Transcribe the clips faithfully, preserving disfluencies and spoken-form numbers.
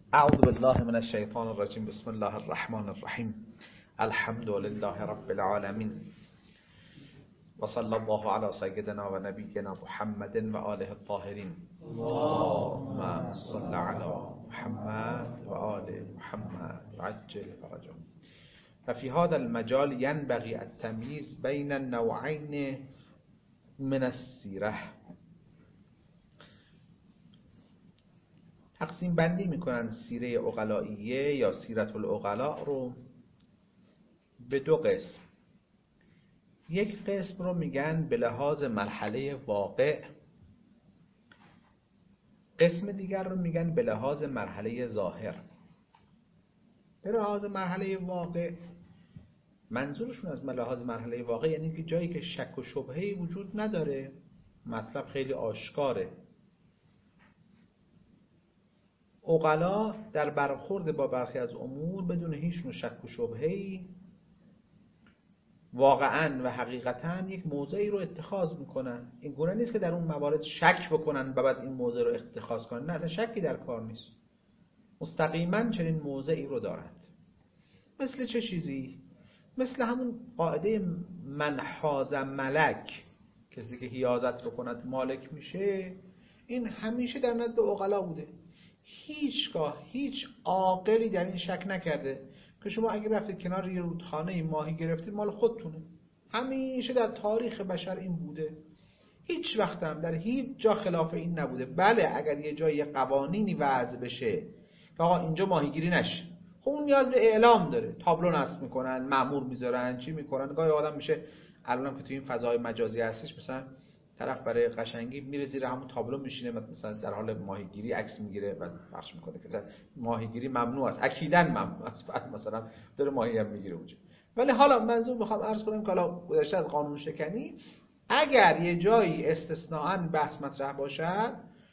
اعوذ بالله من الشیطان الرجیم. بسم الله الرحمن الرحیم. الحمد لله رب العالمین و صلی الله علی سیدنا و نبینا محمد و آله الطاهرین. اللهم صل علی محمد و آل محمد و عجل فرجهم. ففي هذا المجال ينبغي التمييز بين النوعين من السیره. تقسیم بندی میکنن سیره عقلائیه یا سیرت العقلاء رو به دو قسم. یک قسم رو میگن به لحاظ مرحله واقع، قسم دیگر رو میگن به لحاظ مرحله ظاهر. به لحاظ مرحله واقع منظورشون از لحاظ مرحله واقع یعنی که جایی که شک و شبهه‌ای وجود نداره، مطلب خیلی آشکاره. عقلا در برخورد با برخی از امور بدون هیچ نوع شک و شبهه‌ای واقعاً و حقیقتاً یک موضعی رو اتخاذ میکنن. این گونه نیست که در اون موارد شک بکنن و بعد این موضع رو اتخاذ کنن، نه، اصلا شکی در کار نیست، مستقیما چنین موضعی رو دارند. مثل چه چیزی؟ مثل همون قاعده من حاز ملک، کسی که حیازت بکند مالک میشه. این همیشه در نزد عقلا بوده. هیچگاه هیچ عاقلی در این شک نکرده که شما اگه رفتید کنار یه رودخانه ماهی گرفتید مال خودتونه. همیشه در تاریخ بشر این بوده، هیچ وقت هم در هیچ جا خلاف این نبوده. بله اگر یه جای قوانینی وضع بشه که آقا اینجا ماهیگیری نشه، خب اون نیاز به اعلام داره، تابلو نصب میکنن، مأمور میذارن، چی میکنن. گاهی آدم میشه الانم که توی این فضای مجازی هستش، مثلا طرف برای قشنگی میره زیر همون تابلو میشینه، مثلا در حال ماهیگیری عکس میگیره و پخش میکنه که ماهیگیری ممنوع است، اکیداً ممنوع است، بعد مثلا داره ماهی هم میگیره اونجا. ولی حالا منظور میخوام عرض کنم که حالا گذشته از قانون شکنی، اگر یه جایی استثناءً بحث مطرح باشد،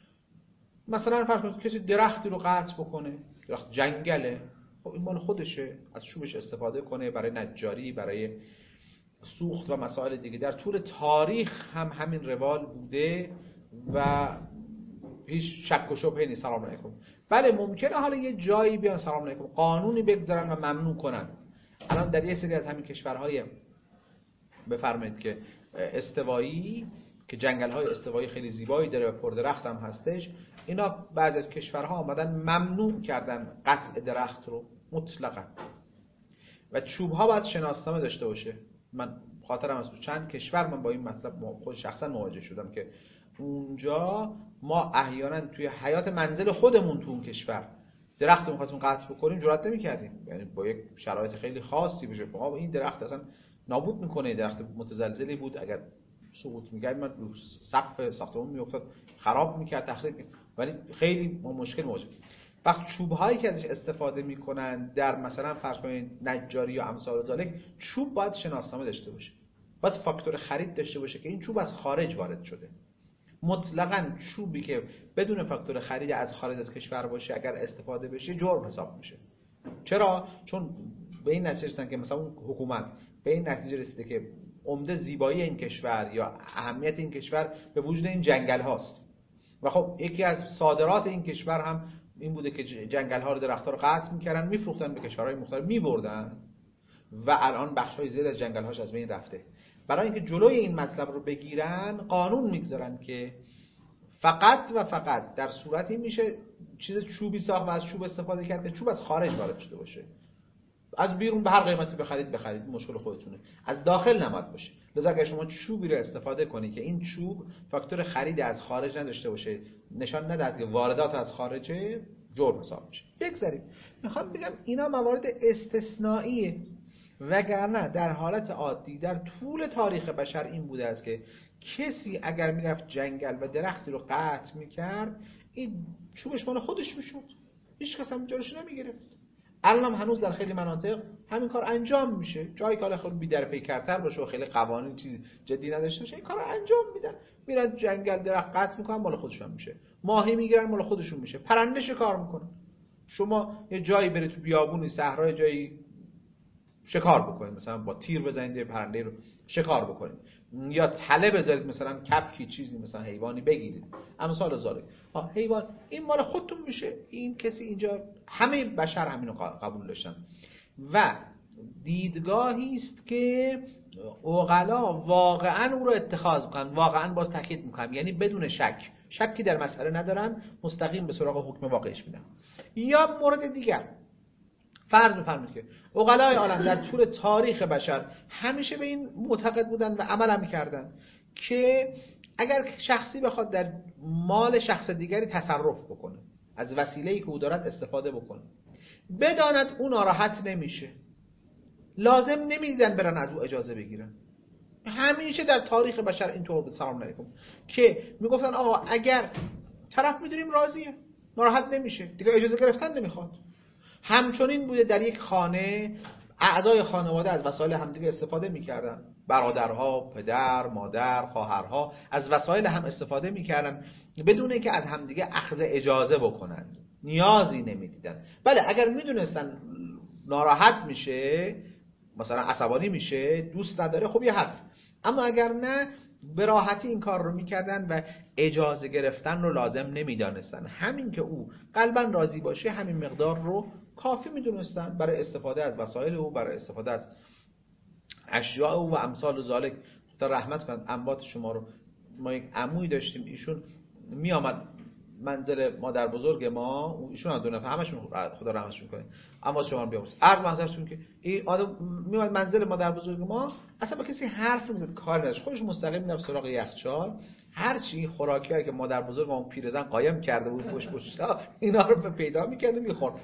مثلا فرض کنید کسی درختی رو قطع بکنه، درخت جنگله، خب این مال خودشه، از چوبش استفاده کنه برای نجاری، برای سوخت و مسائل دیگه. در طول تاریخ هم همین روال بوده و هیچ شک و شبهه نیست. سلام علیکم. بله ممکنه حالا یه جایی بیان سلام علیکم قانونی بگذارن و ممنوع کنن. الان در یه سری از همین کشورهای بفرمایید که استوایی، که جنگل‌های استوایی خیلی زیبایی داره و پردرخت هم هستش، اینا بعضی از کشورها آمدن ممنوع کردن قطع درخت رو مطلقاً و چوب‌ها باید شناسنامه داشته باشه. من خاطرم از تو چند کشور من با این مطلب خود شخصا مواجه شدم که اونجا ما احیانا توی حیات منزل خودمون تو اون کشور درخت رو می‌خواستیم قطع بکنیم جرئت نمی‌کردیم، یعنی با یک شرایط خیلی خاصی بشه. آقا این درخت اصلا نابود می‌کنه، درخت متزلزلی بود، اگر سقوط می‌کرد من رو سقف ساختمون می‌افتاد، خراب می‌کرد، تخریب می‌کرد. ولی خیلی مشکل مواجه. وقت چوب‌هایی که ازش استفاده می‌کنن در مثلا فرض کنید نجاری یا امثال ذالک، چوب باید شناسنامه داشته باشه، باید فاکتور خرید داشته باشه که این چوب از خارج وارد شده. مطلقاً چوبی که بدون فاکتور خرید از خارج از کشور باشه اگر استفاده بشه جرم حساب میشه. چرا؟ چون به این نتیجه رسیدن که مثلا حکومت به این نتیجه رسیده که عمده زیبایی این کشور یا اهمیت این کشور به وجود این جنگل هاست و خب یکی از صادرات این کشور هم این بوده که جنگل ها رو، درخت ها رو قطع میکردن، میفروختن به کشورهای مختلف، میبردن و الان بخش های زیاد از جنگل هاش از بین رفته. برای اینکه جلوی این مطلب رو بگیرن قانون میگذارن که فقط و فقط در صورتی میشه چیز چوبی ساخت و از چوب استفاده کرد که چوب از خارج وارد شده باشه. از بیرون به هر قیمتی بخرید بخرید، مشکل خودتونه، از داخل نباید باشه. لذا اگه شما چوبی رو استفاده کنی که این چوب فاکتور خرید از خارج نداشته باشه، نشان ندهد که واردات از خارجه، جرم حساب میشه. بگذاریم. میخوام بگم اینا موارد استثنائیه، وگرنه در حالت عادی در طول تاریخ بشر این بوده است که کسی اگر میرفت جنگل و درختی رو قطع میکرد، این چوبش مال خودش میشد، هیچ کس هم جلوش نمیگرفت. الان هم هنوز در خیلی مناطق همین کار انجام میشه. جایی که خیلی بی‌درپیکرتر باشه و خیلی قوانین چیز جدی نداشته باشه، این کارو انجام میدن. میرن جنگل درخت قطع میکنن، مال خودشون میشه. ماهی میگیرن، مال خودشون میشه. پرنده شکار میکنن. شما یه جایی برید تو بیابونی، صحرای، جایی شکار بکنید، مثلا با تیر بزنید یه پرنده رو شکار بکنید، یا تله بذارید مثلا کپکی چیزی مثلا حیوانی بگیرید امثال ذالک. ها حیوان این مال خودتون میشه، این کسی اینجا همه بشر همینو قبول داشتن و دیدگاهی است که عقلا واقعا او رو اتخاذ میکنن، واقعا باز تاکید میکنم یعنی بدون شک، شکی در مسئله ندارن، مستقیم به سراغ حکم واقعش میرن. یا مورد دیگر فرض بفرمایید که عقلای عالم در طول تاریخ بشر همیشه به این معتقد بودن و عمل میکردن که اگر شخصی بخواد در مال شخص دیگری تصرف بکنه، از وسیله‌ای که او دارد استفاده بکنه، بداند اون ناراحت نمیشه، لازم نمیدیدن برن از او اجازه بگیرن. همیشه در تاریخ بشر اینطور بود. سلام علیکم که میگفتن آقا اگر طرف میدونیم راضیه، ناراحت نمیشه، دیگه اجازه گرفتن نمیخواد. همچنین بوده در یک خانه اعضای خانواده از وسایل همدیگه استفاده میکردن، برادرها، پدر، مادر، خواهرها از وسایل هم استفاده میکردن بدون اینکه از همدیگه اخذ اجازه بکنن، نیازی نمیدیدن. بله اگر میدونستن ناراحت میشه، مثلا عصبانی میشه، دوست نداره، خب یه حرف، اما اگر نه به راحتی این کار رو میکردن و اجازه گرفتن رو لازم نمیدانستن. همین که او قلبا راضی باشه همین مقدار رو کافی میدونستن برای استفاده از وسایل او، برای استفاده از اشیاء او و امثال ذالک. خدا رحمت کنند انبات شما رو. ما یک عمویی داشتیم، ایشون میامد منزل مادر بزرگ ما، ایشون هم دو نفر همشون خدا رحمتشون کنه، اما شما رو بیاموز عرض منظرشون که این آدم میومد منزل مادر بزرگ ما، اصلا با کسی حرف نمیزد، کار نداشت، خودش مستقیم میرفت سراغ یخچال، هر چی خوراکیایی که مادر بزرگ ما پیرزن قایم کرده بود پشت پشتا اینا رو پیدا می‌کرد می‌خورد.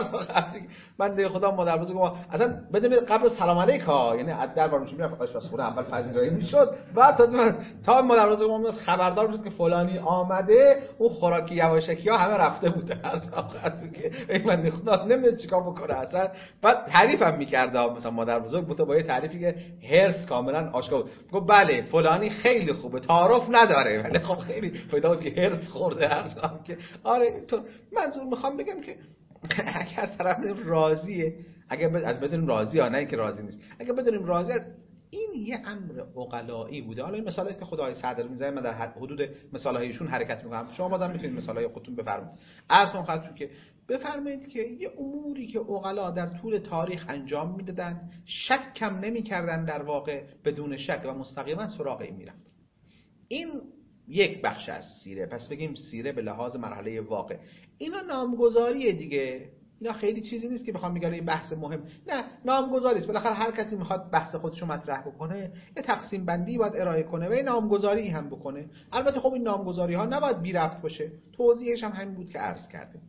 من دیگه خدا مادر بزرگ ما اصلا بدون قبل سلام علیک ها، یعنی از در بار میشه میرفت آشپزخونه اول پذیرایی میشد، بعد تازه تا مادر بزرگ ما خبردار میشد که فلانی آمده، اون خوراکی یواشکی ها همه رفته بوده از وقتی که ای من خدا نمیدونه چیکار بکنه اصلا. بعد تعریفم میکرد مثلا مادر بزرگ بود با یه تعریفی که هرس کاملا آشکار بود، گفت بله فلانی خیلی خوبه، تعارف نداره، ولی خب خیلی پیدا بود که هرس خورده هر که آره اینطور. منظور میخوام بگم که اگر طرف راضیه، اگر از بدونیم راضی یا نه اینکه راضی نیست، اگر بدونیم راضی، این یه امر عقلایی بوده. حالا این مثالی که خدای صدر میزنه من در حدود مثالایشون حرکت میکنم، شما بازم میتونید مثالای خودتون بفرمایید. عرضم خدمتتون که بفرمایید که یه اموری که عقلا در طول تاریخ انجام میدادن، شک کم نمیکردن، در واقع بدون شک و مستقیما سراغ این میرفتن. این یک بخش از سیره. پس بگیم سیره به لحاظ مرحله واقع. اینا نامگذاریه دیگه، اینا خیلی چیزی نیست که بخوام بگم این بحث مهم، نه نامگذاری است. بالاخره هر کسی میخواد بحث خودشو مطرح بکنه، یه تقسیم بندی باید ارائه کنه و یه نامگذاری هم بکنه. البته خب این نامگذاری ها نباید بی ربط باشه، توضیحش هم همین بود که عرض کردیم.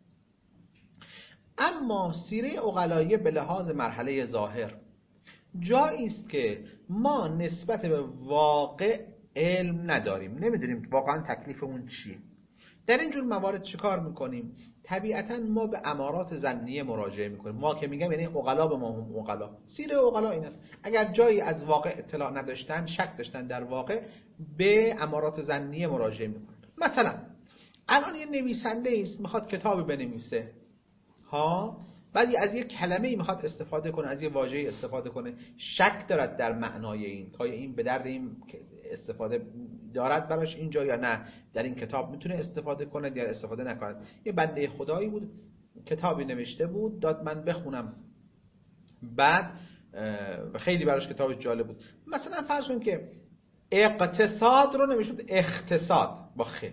اما سیره عقلایی به لحاظ مرحله ظاهر جایی است که ما نسبت به واقع علم نداریم، نمیدونیم واقعا تکلیفمون چیه. در این جور موارد چیکار میکنیم؟ طبیعتا ما به امارات ظنیه مراجعه میکنیم. ما که میگم یعنی عقلا به ما هم عقلا. سیره عقلا این است، اگر جایی از واقع اطلاع نداشتن، شک داشتن در واقع، به امارات ظنیه مراجعه میکنن. مثلا الان یه نویسنده است میخواد کتابی بنویسه، ها، بعد از یک کلمه‌ای میخواد استفاده کنه، از یک واژه‌ای استفاده کنه، شک دارد در معنای این، تا این به درد این استفاده دارد براش اینجا یا نه، در این کتاب میتونه استفاده کنه یا استفاده نکنه. یه بنده خدایی بود کتابی نوشته بود، داد من بخونم، بعد خیلی براش کتاب جالب بود. مثلا فرض کن که اقتصاد رو نوشته اقتصاد با خ،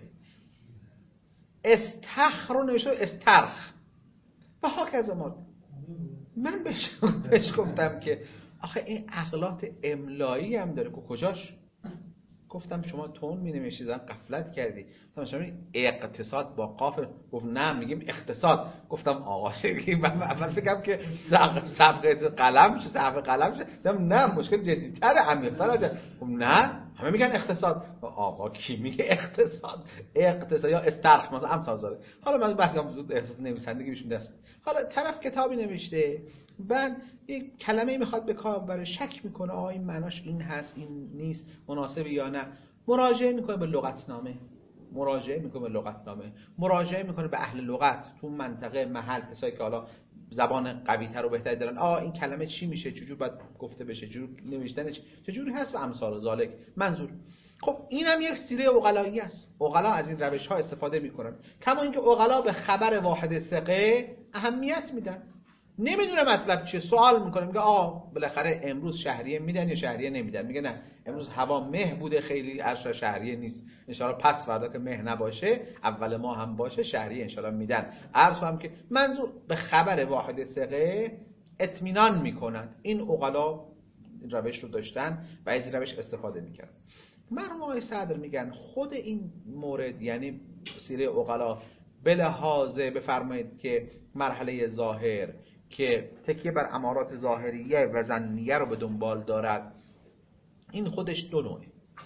استخر رو نوشته استرخ و ها کذا مورد. من بهش, بهش گفتم که آخه این اغلاط املایی هم داره که کجاش؟ گفتم شما تون می نوشید زن غفلت کردی. گفتم شما اقتصاد با قاف، گفت نه میگیم اقتصاد. گفتم آقا شکلی من اول فکرم که صفحه قلم چه صفحه قلم چه، گفتم نه مشکل جدی‌تر عمیق‌تر است. گفت نه همه میگن اقتصاد. آقا کی میگه اقتصاد؟ اقتصاد یا استرخ مثلا امثال زاره. حالا من بحثم زود احساس نویسندگی بهش دست. حالا طرف کتابی نوشته، بعد یک کلمه‌ای میخواد به کار ببره، شک میکنه آیا این معناش این هست این نیست، مناسبه یا نه، مراجعه میکنه به لغتنامه. مراجعه میکنه به لغتنامه، مراجعه میکنه به اهل لغت تو منطقه محل، کسایی که حالا زبان قوی‌تر و بهتری دارن، آ این کلمه چی میشه، چجور باید گفته بشه، چجور نوشتنش چجوری هست و امثال ذالک. منظور خب اینم یک سیره عقلایی است. عقلا از این روش ها استفاده میکنن، کما اینکه عقلا به خبر واحد ثقه اهمیت میدن. نمیدونه مطلب چیه، سوال میکنه، میگه آقا بالاخره امروز شهریه میدن یا شهریه نمیدن؟ میگه نه امروز هوا مه بوده خیلی، ارشد شهریه نیست، ان شاءالله پس فردا که مه نباشه اول ما هم باشه شهریه ان شاءالله میدن. عرض هم که منظور به خبر واحد ثقه اطمینان میکنند. این عقلا این روش رو داشتن و از این روش استفاده میکردن. مرحوم آقای صدر میگن خود این مورد، یعنی سیره عقلا، به لحاظ بفرمایید که مرحله ظاهر که تکیه بر امارات ظاهریه و ظنیه رو به دنبال دارد، این خودش دو نوعه.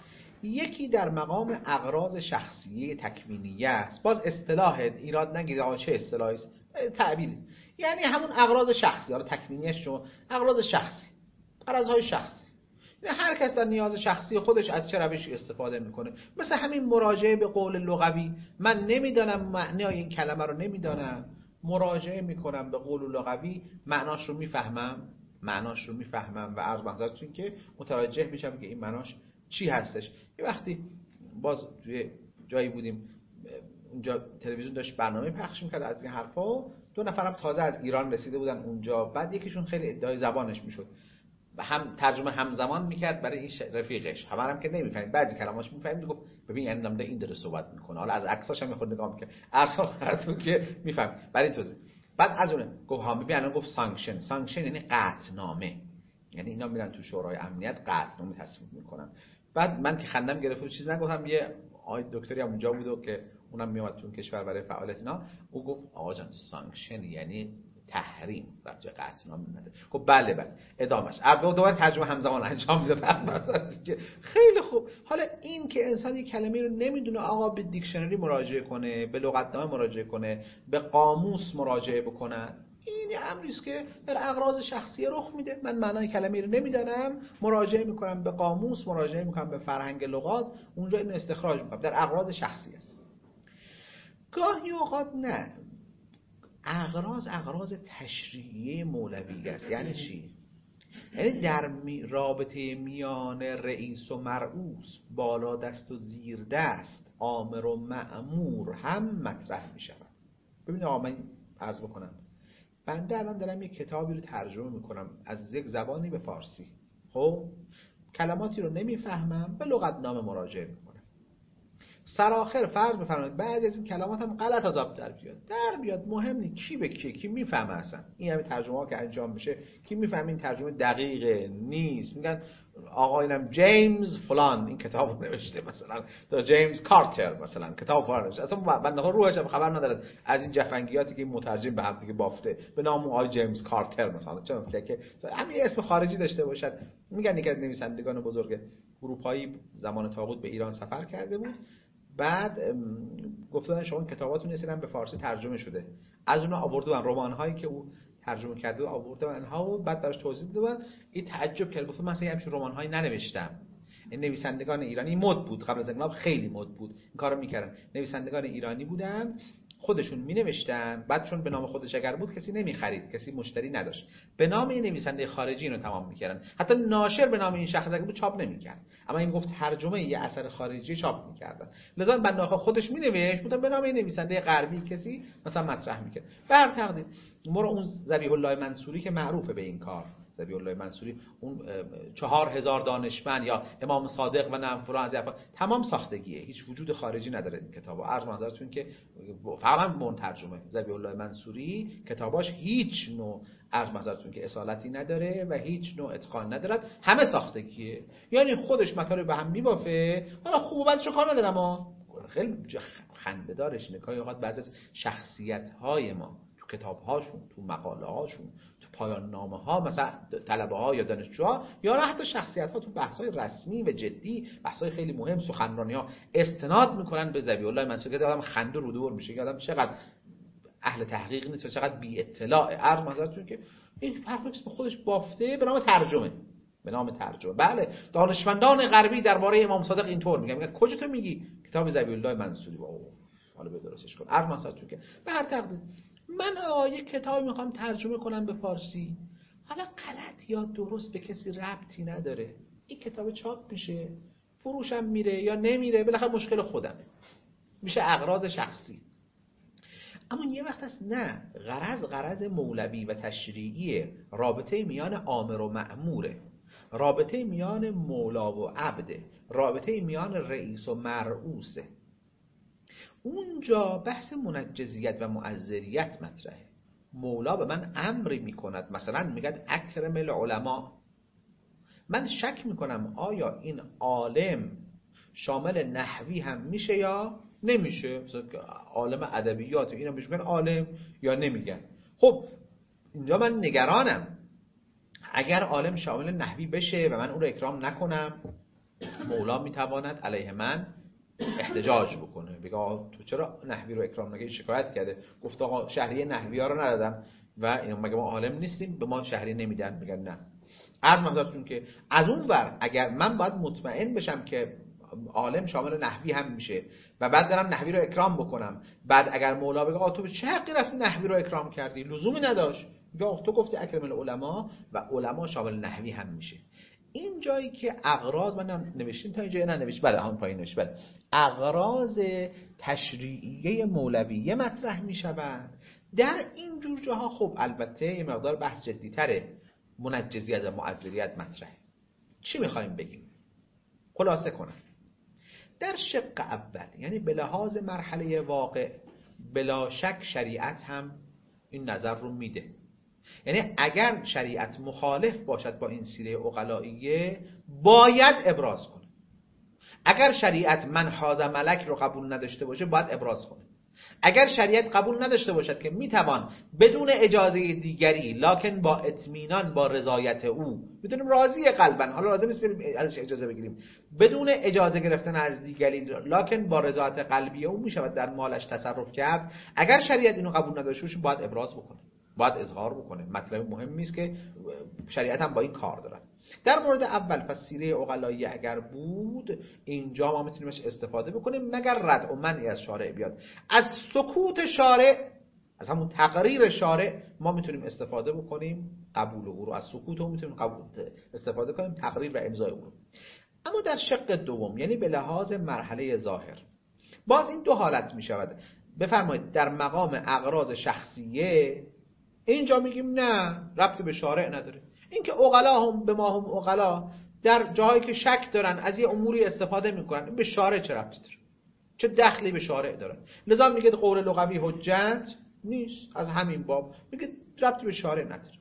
یکی در مقام اغراض شخصیه تکوینیه است. باز اصطلاح ایراد نگیرید آقا چه اصطلاحی است، تعبیر، یعنی همون اغراض شخصی، حالا تکوینیش شما اغراض شخصی، غرضهای شخصی، هر کس در نیاز شخصی خودش از چه روشی استفاده میکنه. مثل همین مراجعه به قول لغوی، من نمیدانم معنای این کلمه رو نمیدانم، مراجعه میکنم به قول لغوی، معناش رو میفهمم معناش رو میفهمم و عرض محضرتون که متوجه میشم که این معناش چی هستش. یه وقتی باز توی جایی بودیم، اونجا تلویزیون داشت برنامه پخش میکرد از این حرفا، دو نفرم تازه از ایران رسیده بودن اونجا، بعد یکیشون خیلی ادعای زبانش میشد و هم ترجمه همزمان میکرد برای این رفیقش، همه هم که نمیفهمید، بعضی کلماتش میفهمید، گفت ببین یعنی داره این داره صحبت میکنه، حالا از عکساش هم خود نگاه میکرد، ارسال خاطر که میفهم برای توضیح. بعد از اون گفت ها ببین الان گفت سانکشن، سانکشن یعنی قطعنامه، یعنی اینا میرن تو شورای امنیت قطعنامه تصویب میکنن. بعد من که خندم گرفت و چیز نگفتم، یه آقای دکتری هم اونجا بود و که اونم میومد تو کشور برای فعالیت اینا، او گفت آقا جان سانکشن یعنی تحریم، رفت قطعنامه نده. خب بله بله ادامش البته دوباره ترجمه همزمان انجام میده که خیلی خوب. حالا این که انسان یک کلمه رو نمیدونه، آقا به دیکشنری مراجعه کنه، به لغتنامه مراجعه کنه، به قاموس مراجعه بکنه، این امری است که در اغراض شخصی رخ میده. من معنای کلمه رو نمیدانم، مراجعه میکنم به قاموس، مراجعه میکنم به فرهنگ لغات، اونجا این استخراج میکنم، در اغراض شخصی است. گاهی اوقات نه، اغراض اغراض تشریعی مولوی است. یعنی چی؟ یعنی در رابطه میان رئیس و مرئوس، بالا دست و زیر دست، آمر و مأمور هم مطرح می شود. ببینید آقا من عرض بکنم، بنده الان دارم یک کتابی رو ترجمه میکنم از یک زبانی به فارسی، خب کلماتی رو نمیفهمم، به لغتنامه مراجعه میکنم. سرآخر فرض بفرمایید بعضی از این کلمات هم غلط از آب در بیاد در بیاد مهم نیست کی به کی، کی میفهمه اصلا این همه ترجمه ها که انجام میشه، کی میفهمه این ترجمه دقیقه نیست. میگن آقا اینم جیمز فلان این کتابو نوشته، مثلا تا جیمز کارتر مثلا کتاب فلان نوشته، اصلا بنده ها روحش هم خبر نداره از این جفنگیاتی که این مترجم به هم دیگه بافته به نام آقای جیمز کارتر مثلا، چون که همین اسم خارجی داشته باشد. میگن یکی از نویسندگان بزرگ اروپایی زمان طاغوت به ایران سفر کرده بود، بعد گفتن شما این کتاباتون رسیدن به فارسی ترجمه شده، از اونها آوردن رمان هایی که او ترجمه کرده آوردن اونها و بعد براش توضیح دادن. این تعجب کرد، گفت من مثلا همین رمان هایی ننوشتم. این نویسندگان ایرانی مد بود، قبل از انقلاب خیلی مد بود این کارو میکردن، نویسندگان ایرانی بودن خودشون می نوشتن، بعد چون به نام خودش اگر بود کسی نمی خرید، کسی مشتری نداشت، به نام این نویسنده خارجی اینو تمام میکردن. حتی ناشر به نام این شخص اگر بود چاپ نمیکرد، اما این گفت ترجمه یه اثر خارجی چاپ میکردن. لذا بنده آخا خودش می نوشت، بود به نام این نویسنده غربی کسی مثلا مطرح میکرد. بر تقدیر ما اون ذبیح الله منصوری که معروفه به این کار، ذبیح الله منصوری اون چهار هزار دانشمند یا امام صادق و نعم فلان از افا تمام ساختگیه، هیچ وجود خارجی نداره این کتابو. عرض نظرتون که فقط من ترجمه ذبیح الله منصوری کتاباش هیچ نوع عرض نظرتون که اصالتی نداره و هیچ نوع اتقان نداره، همه ساختگیه، یعنی خودش مطالب به هم میبافه. حالا خوب و بدش کار ندارم، اما خیلی خنده‌دارش نگاهی اوقات بعضی از شخصیت‌های ما تو کتاب‌هاشون، تو مقاله‌هاشون، پایان نامه ها مثلا طلبه ها یا دانشجوها یا حتی شخصیت ها تو بحث های رسمی و جدی، بحث های خیلی مهم، سخنرانی ها استناد میکنن به ذبیح الله منصوری که آدم خنده رو دور میشه که آدم چقدر اهل تحقیق نیست و چقدر بی اطلاع. عرض نظرتون که این حرفی به خودش بافته به نام ترجمه، به نام ترجمه. بله دانشمندان غربی درباره امام صادق اینطور میگن. میگن کجا تو میگی کتاب ذبیح‌الله منصوری با او حالا به درستش کن هر مسئله که به هر تقدیر من آقا یک کتابی میخوام ترجمه کنم به فارسی، حالا غلط یا درست به کسی ربطی نداره، این کتاب چاپ میشه، فروشم میره یا نمیره، بالاخره مشکل خودمه، میشه اغراض شخصی. اما یه وقت هست نه، غرض غرض مولوی و تشریعی، رابطه میان آمر و مأموره، رابطه میان مولا و عبده، رابطه میان رئیس و مرعوسه. اونجا بحث منجزیت و معذریت مطرحه. مولا به من امری میکند، مثلا میگه اکرم العلماء، من شک میکنم آیا این عالم شامل نحوی هم میشه یا نمیشه، مثلا عالم ادبیات اینا بهش میگن عالم یا نمیگن. خب اینجا من نگرانم اگر عالم شامل نحوی بشه و من اون رو اکرام نکنم، مولا میتواند علیه من احتجاج بکنه، بگه آقا تو چرا نحوی رو اکرام نکردی، شکایت کرده، گفت آقا شهریه نحوی ها رو ندادم و اینا مگه ما عالم نیستیم به ما شهریه نمیدن؟ میگن نه. عرض محضرتون که از اون ور اگر من باید مطمئن بشم که عالم شامل نحوی هم میشه و بعد برم نحوی رو اکرام بکنم، بعد اگر مولا بگه آقا تو چه حقی رفتی نحوی رو اکرام کردی، لزومی نداشت، میگه آقا تو گفتی اکرم العلماء و علما شامل نحوی هم میشه. این جایی که اغراض من نوشتیم تا اینجا نه نوشت بله هم پایین نوشت بله اغراض تشریعیه مولویه مطرح میشوند. در این جور جاها خب البته یه مقدار بحث جدی‌تره، منجزیت و معذریت مطرحه. چی میخوایم بگیم؟ خلاصه کنم، در شق اول یعنی به لحاظ مرحله واقع بلا شک شریعت هم این نظر رو میده، یعنی اگر شریعت مخالف باشد با این سیره عقلائیه باید ابراز کنه. اگر شریعت من حاز ملک رو قبول نداشته باشه باید ابراز کنه. اگر شریعت قبول نداشته باشد که میتوان بدون اجازه دیگری لکن با اطمینان با رضایت او، بدونیم راضی قلبا، حالا لازم نیست بریم ازش اجازه بگیریم، بدون اجازه گرفتن از دیگری لکن با رضایت قلبی او میشود در مالش تصرف کرد، اگر شریعت اینو قبول نداشته باشه باید ابراز بکنه، باید اظهار بکنه. مطلب مهمی است که شریعت هم با این کار داره. در مورد اول پس سیره عقلائیه اگر بود اینجا ما میتونیم استفاده بکنیم مگر رد و منعی از شارع بیاد. از سکوت شارع، از همون تقریر شارع ما میتونیم استفاده بکنیم، قبول او رو، از سکوت او میتونیم قبول استفاده کنیم، تقریر و امضای او رو. اما در شق دوم یعنی به لحاظ مرحله ظاهر باز این دو حالت میشود. بفرمایید در مقام اغراض شخصیه اینجا میگیم نه ربط به شارع نداره. اینکه عقلا هم به ما هم عقلا در جاهایی که شک دارن از یه اموری استفاده میکنن، به شارع چه ربطی داره؟ چه دخلی به شارع داره؟ لذا میگه قول لغوی حجت نیست، از همین باب میگه ربطی به شارع نداره.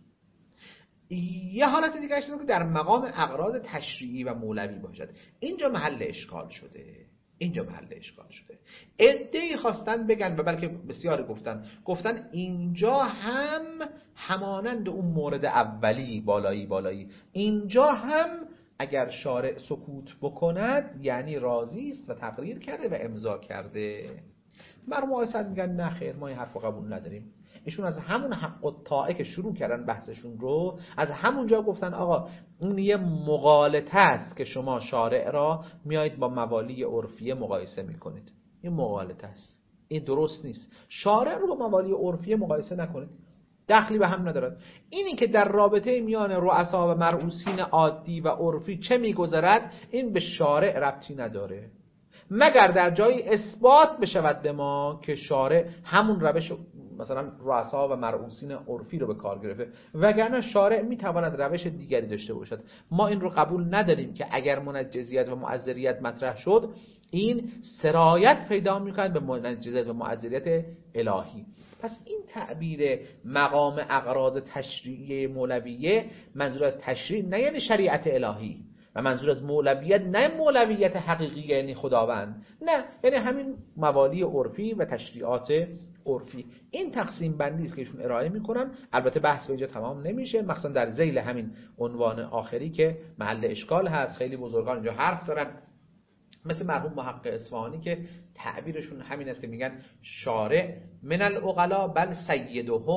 یه حالت دیگه است که در مقام اغراض تشریعی و مولوی باشد. اینجا محل اشکال شده. اینجا محل اشکال شده. عده‌ای خواستن بگن و بلکه بسیاری گفتن گفتن اینجا هم همانند اون مورد اولی بالایی بالایی اینجا هم اگر شارع سکوت بکند یعنی راضی است و تقریر کرده و امضا کرده. مرحوم آقای میگن نه خیر ما این حرفو قبول نداریم. ایشون از همون حق الطاعه که شروع کردن بحثشون رو از همونجا گفتن آقا این یه مغالطه است که شما شارع را میایید با موالی عرفیه مقایسه میکنید. این مغالطه است، این درست نیست. شارع رو با موالی عرفیه مقایسه نکنید، دخلی به هم ندارد. اینی که در رابطه میان رؤسا و مرعوسین عادی و عرفی چه میگذرد این به شارع ربطی نداره، مگر در جایی اثبات بشود به ما که شارع همون روش مثلا رؤسا و مرعوسین عرفی رو به کار گرفته، وگرنه شارع میتواند روش دیگری داشته باشد. ما این رو قبول نداریم که اگر منجزیت و معذریت مطرح شد این سرایت پیدا میکند به منجزیت و معذریت الهی. پس این تعبیر مقام اغراض تشریعی مولویه منظور از تشریع نه یعنی شریعت الهی و منظور از مولویت نه مولویت حقیقی یعنی خداوند، نه یعنی همین موالی عرفی و تشریعات عرفی. این تقسیم بندی است که ایشون ارائه میکنن. البته بحث اینجا تمام نمیشه، مخصوصا در ذیل همین عنوان آخری که محل اشکال هست. خیلی بزرگان اینجا حرف دارن مثل مرحوم محقق اصفهانی که تعبیرشون همین است که میگن شارع من العقلا بل سیدهم،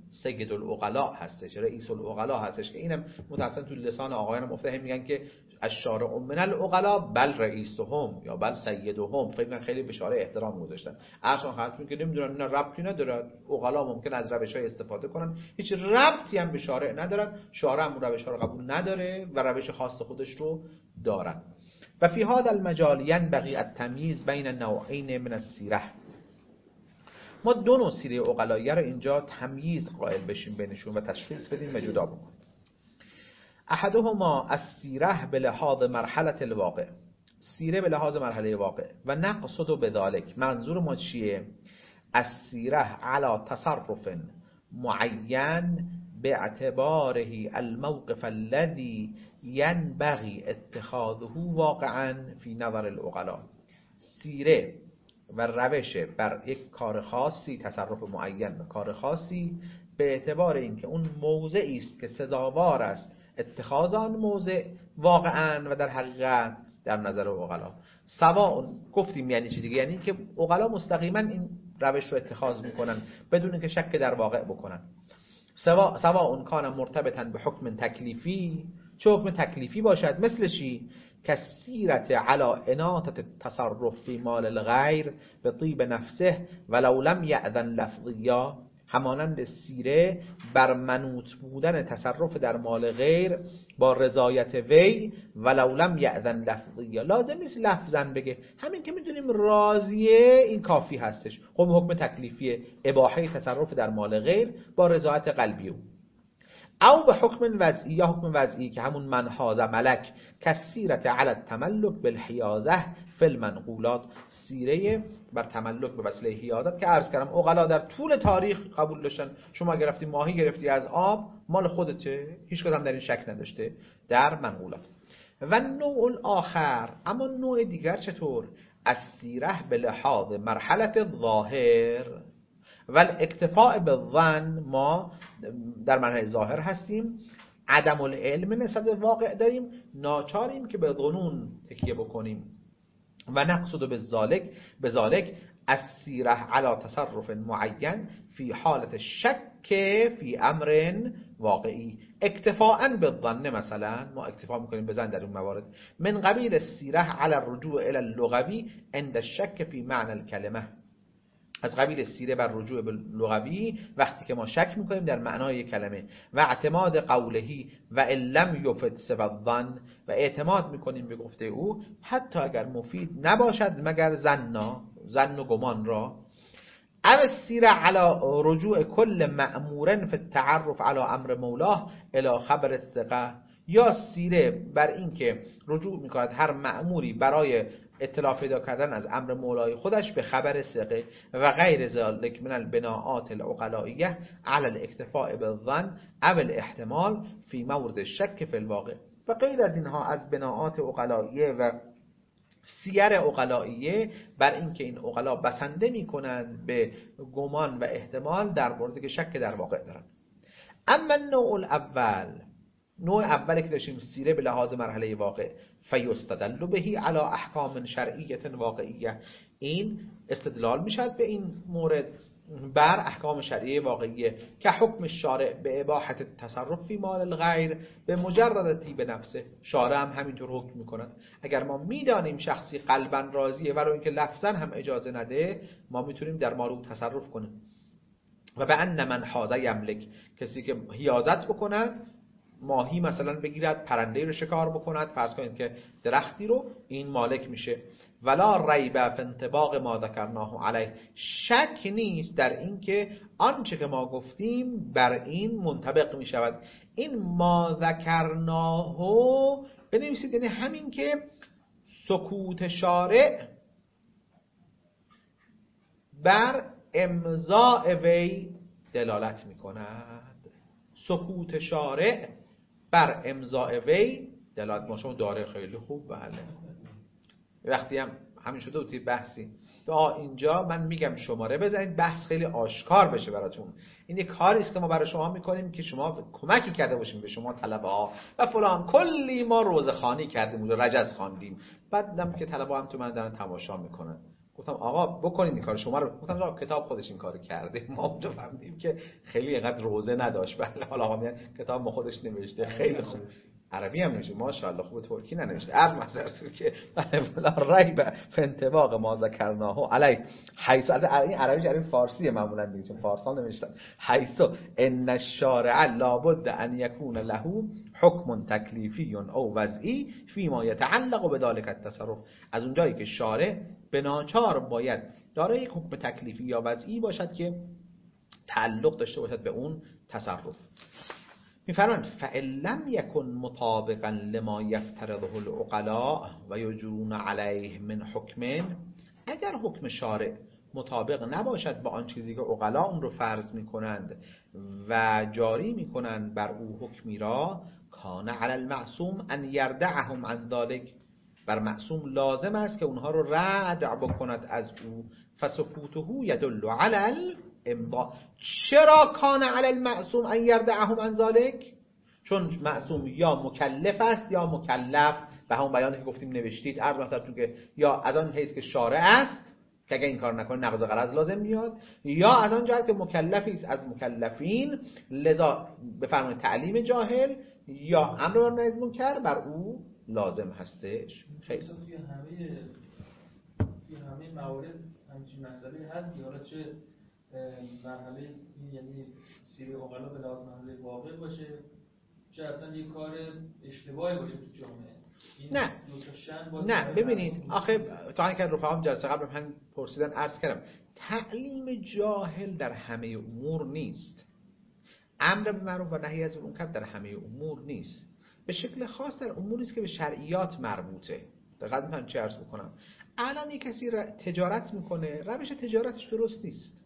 سید العقلاء هستش، رئیس العقلاء هستش، که اینم متأسفاً تو لسان آقایانم افتاده میگن که الشارع من العقلاء بل رئیسهم یا بل سیدهم، فکر کنم خیلی به شارع احترام گذاشتن. اصلا خاطر که نمیدونن اینا ربطی نداره، عقلا ممکن از روش‌های استفاده کنن، هیچ ربطی هم به شارع ندارن، شارع هم روش‌ها رو قبول نداره و روش خاص خودش رو دارن. و فی هذا المجال ينبغي التمییز بین نوعین من السیره. ما دو نوع سیره عقلاییه رو اینجا تمییز قائل بشیم بینشون و تشخیص بدیم و جدا بکنیم. احدهما السیره به لحاظ مرحله الواقع، سیره به لحاظ مرحله واقع. و نقصد بذلک، منظور ما چیه؟ السیره علی تصرف معین باعتباره الموقف الذي ينبغي اتخاذه واقعا في نظر العقلاء. سیره و روش بر یک کار خاصی، تصرف معین و کار خاصی، به اعتبار اینکه اون موضعی است که سزاوار است اتخاذ آن موضع واقعا و در حقیقت در نظر عقلا. سواء گفتیم یعنی چی دیگه؟ یعنی که عقلا مستقیما این روش رو اتخاذ میکنن بدون اینکه شک در واقع بکنن. سواء سواء کان مرتبطا به حکم تکلیفی، چه حکم تکلیفی باشد، مثل چی؟ کسیرت علی اناطه التصرف فی مال الغیر به طیب نفسه ولو لم یأذن لفظیا، همانند سیره بر منوط بودن تصرف در مال غیر با رضایت وی ولو لم یأذن لفظیا، لازم نیست لفظاً بگه، همین که میدونیم راضیه این کافی هستش. خب حکم تکلیفیه، اباحه تصرف در مال غیر با رضایت قلبی او. او به حکم وضعی، یا حکم وضعی که همون منحاز ملک کسیرت علی التملک بالحیازه فی المنقولات، سیره بر تملک به وسیله حیازت که عرض کردم عقلا در طول تاریخ قبول داشتن. شما گرفتی ماهی گرفتی از آب، مال خودته، هیچ کس هم در این شک نداشته در منقولات. و نوع الاخر، اما نوع دیگر چطور؟ السیره به لحاظ مرحله الظاهر و الاکتفاء بالظن، ما در مرحله ظاهر هستیم، عدم العلم نسبت به واقع داریم، ناچاریم که به ظنون تکیه بکنیم. و نقصد بذالک بذالک السیره علی تصرف معین فی حالت شک فی امر واقعی اکتفاء بالظن، مثلا ما اکتفا میکنیم به ظن در اون موارد. من قبیل السیره علی الرجوع الی اللغوی عند الشک فی معنی الکلمه، از قبیل سیره بر رجوع به لغوی وقتی که ما شک میکنیم در معنای کلمه. و اعتماد قولهی و ان لم یفد سوى الظن، و اعتماد میکنیم به گفته او حتی اگر مفید نباشد مگر ظننا، ظن و گمان را. او السیره علی رجوع کل مأمور فی التعرف علی امر مولاه الی خبر الثقه، یا سیره بر این که رجوع میکند هر مأموری برای اطلاع پیدا کردن از امر مولای خودش به خبر ثقه. و غیر ذلک من البناءات العقلائیه علی الاکتفاء بالظن او الاحتمال فی مورد الشک فی الواقع. و غیر از اینها از بناءات عقلائیه و سیر عقلائیه بر این که این عقلا بسنده میکنند به گمان و احتمال در موردی که شک در واقع دارن. اما النوع الاول، نوع اولی که داشتیم سیره به لحاظ مرحله واقع، فیستدل بهی علی احکام شرعیه واقعیه، این استدلال میشد به این مورد بر احکام شرعی واقعیه که حکم شارع به اباحت تصرف فی مال الغیر به مجرد طیب نفسه، شارع هم همینطور حکم میکند. اگر ما میدانیم شخصی قلبا راضیه ولو اینکه لفظا هم اجازه نده، ما میتونیم در مال او تصرف کنیم. و به ان من حاضر یملک، کسی که حیازت بکند، ماهی مثلا بگیرد، پرنده رو شکار بکند، فرض کنید که درختی رو، این مالک میشه. ولا ریب فی انطباق ما ذکرناه علیه، شک نیست در این که آنچه که ما گفتیم بر این منطبق میشود. این ما ذکرناه بنویسید، یعنی همین که سکوت شارع بر امضاء وی دلالت میکند. سکوت شارع بر امضاء وی دلالت. ما شما داره خیلی خوب، بله. وقتی هم همین شده بود بحثی تا اینجا من میگم شماره بزنید بحث خیلی آشکار بشه براتون. این یک کاری است که ما برای شما میکنیم که شما کمکی کرده باشیم به شما طلبه ها و فلان. کلی ما روزخوانی کردیم و رجز خواندیم، بعدم که طلبه هم تو من دارن تماشا میکنن. گفتم آقا بکنید این کار شما رو. گفتم آقا کتاب خودش این کارو کرده. ما اونجا فهمیدیم که خیلی اینقدر روزه نداشت. بله حالا آقا میگن کتاب ما خودش نوشته. خیلی خوب. عربی هم نوشته ماشاءالله، خوب. ترکی ننوشته. عرض معذرت که لا ریب فی انطباق ما ذکرناه علی حیث، این عربیش این فارسیه معمولا دیگه، چون فارسان نوشتن حیث ان الشارع لابد ان یکون له حکم تکلیفی او وضعی فيما يتعلق بذلك التصرف. از اونجایی که شارع به ناچار باید دارای یک حکم تکلیفی یا وضعی باشد که تعلق داشته باشد به اون تصرف. میفرمایند فإن لم يكن مطابقا لما يفترضه العقلاء و یجرون علیه من حکم، اگر حکم شارع مطابق نباشد با آن چیزی که عقلا اون رو فرض میکنند و جاری میکنند بر او حکمی را، کان علی المعصوم ان یردعهم عن ذلك، بر معصوم لازم است که اونها رو ردع بکند از او. فسکوته یدل علی الامضاء. چرا کان علی المعصوم ان یردعهم عن ذلك؟ چون معصوم یا مکلف است یا مکلف، به همون بیانی که گفتیم نوشتید عرض مثلا که یا از آن حیث که شارع است که اگه این کار نکنه نقض غرض لازم میاد، یا از آن جهت که مکلفی است از مکلفین، لذا بفرمایید تعلیم جاهل یا امر معروف نهی از منکر بر او لازم هستش. خیلی توی همه توی همه موارد همچین مسئله هست، حالا چه مرحله یعنی سیر عقلا به لحاظ مرحله واقع باشه، چه اصلا یه کار اشتباهی باشه تو جامعه. نه نه ببینید آخه تا اینکه رفقام جلسه قبل هم پرسیدن عرض کردم تعلیم جاهل در همه امور نیست، امر به معروف و نهی از منکر در همه امور نیست، به شکل خاص در اموری است که به شرعیات مربوطه. دقت من چه عرض بکنم، الان یک کسی تجارت میکنه، روش تجارتش درست نیست،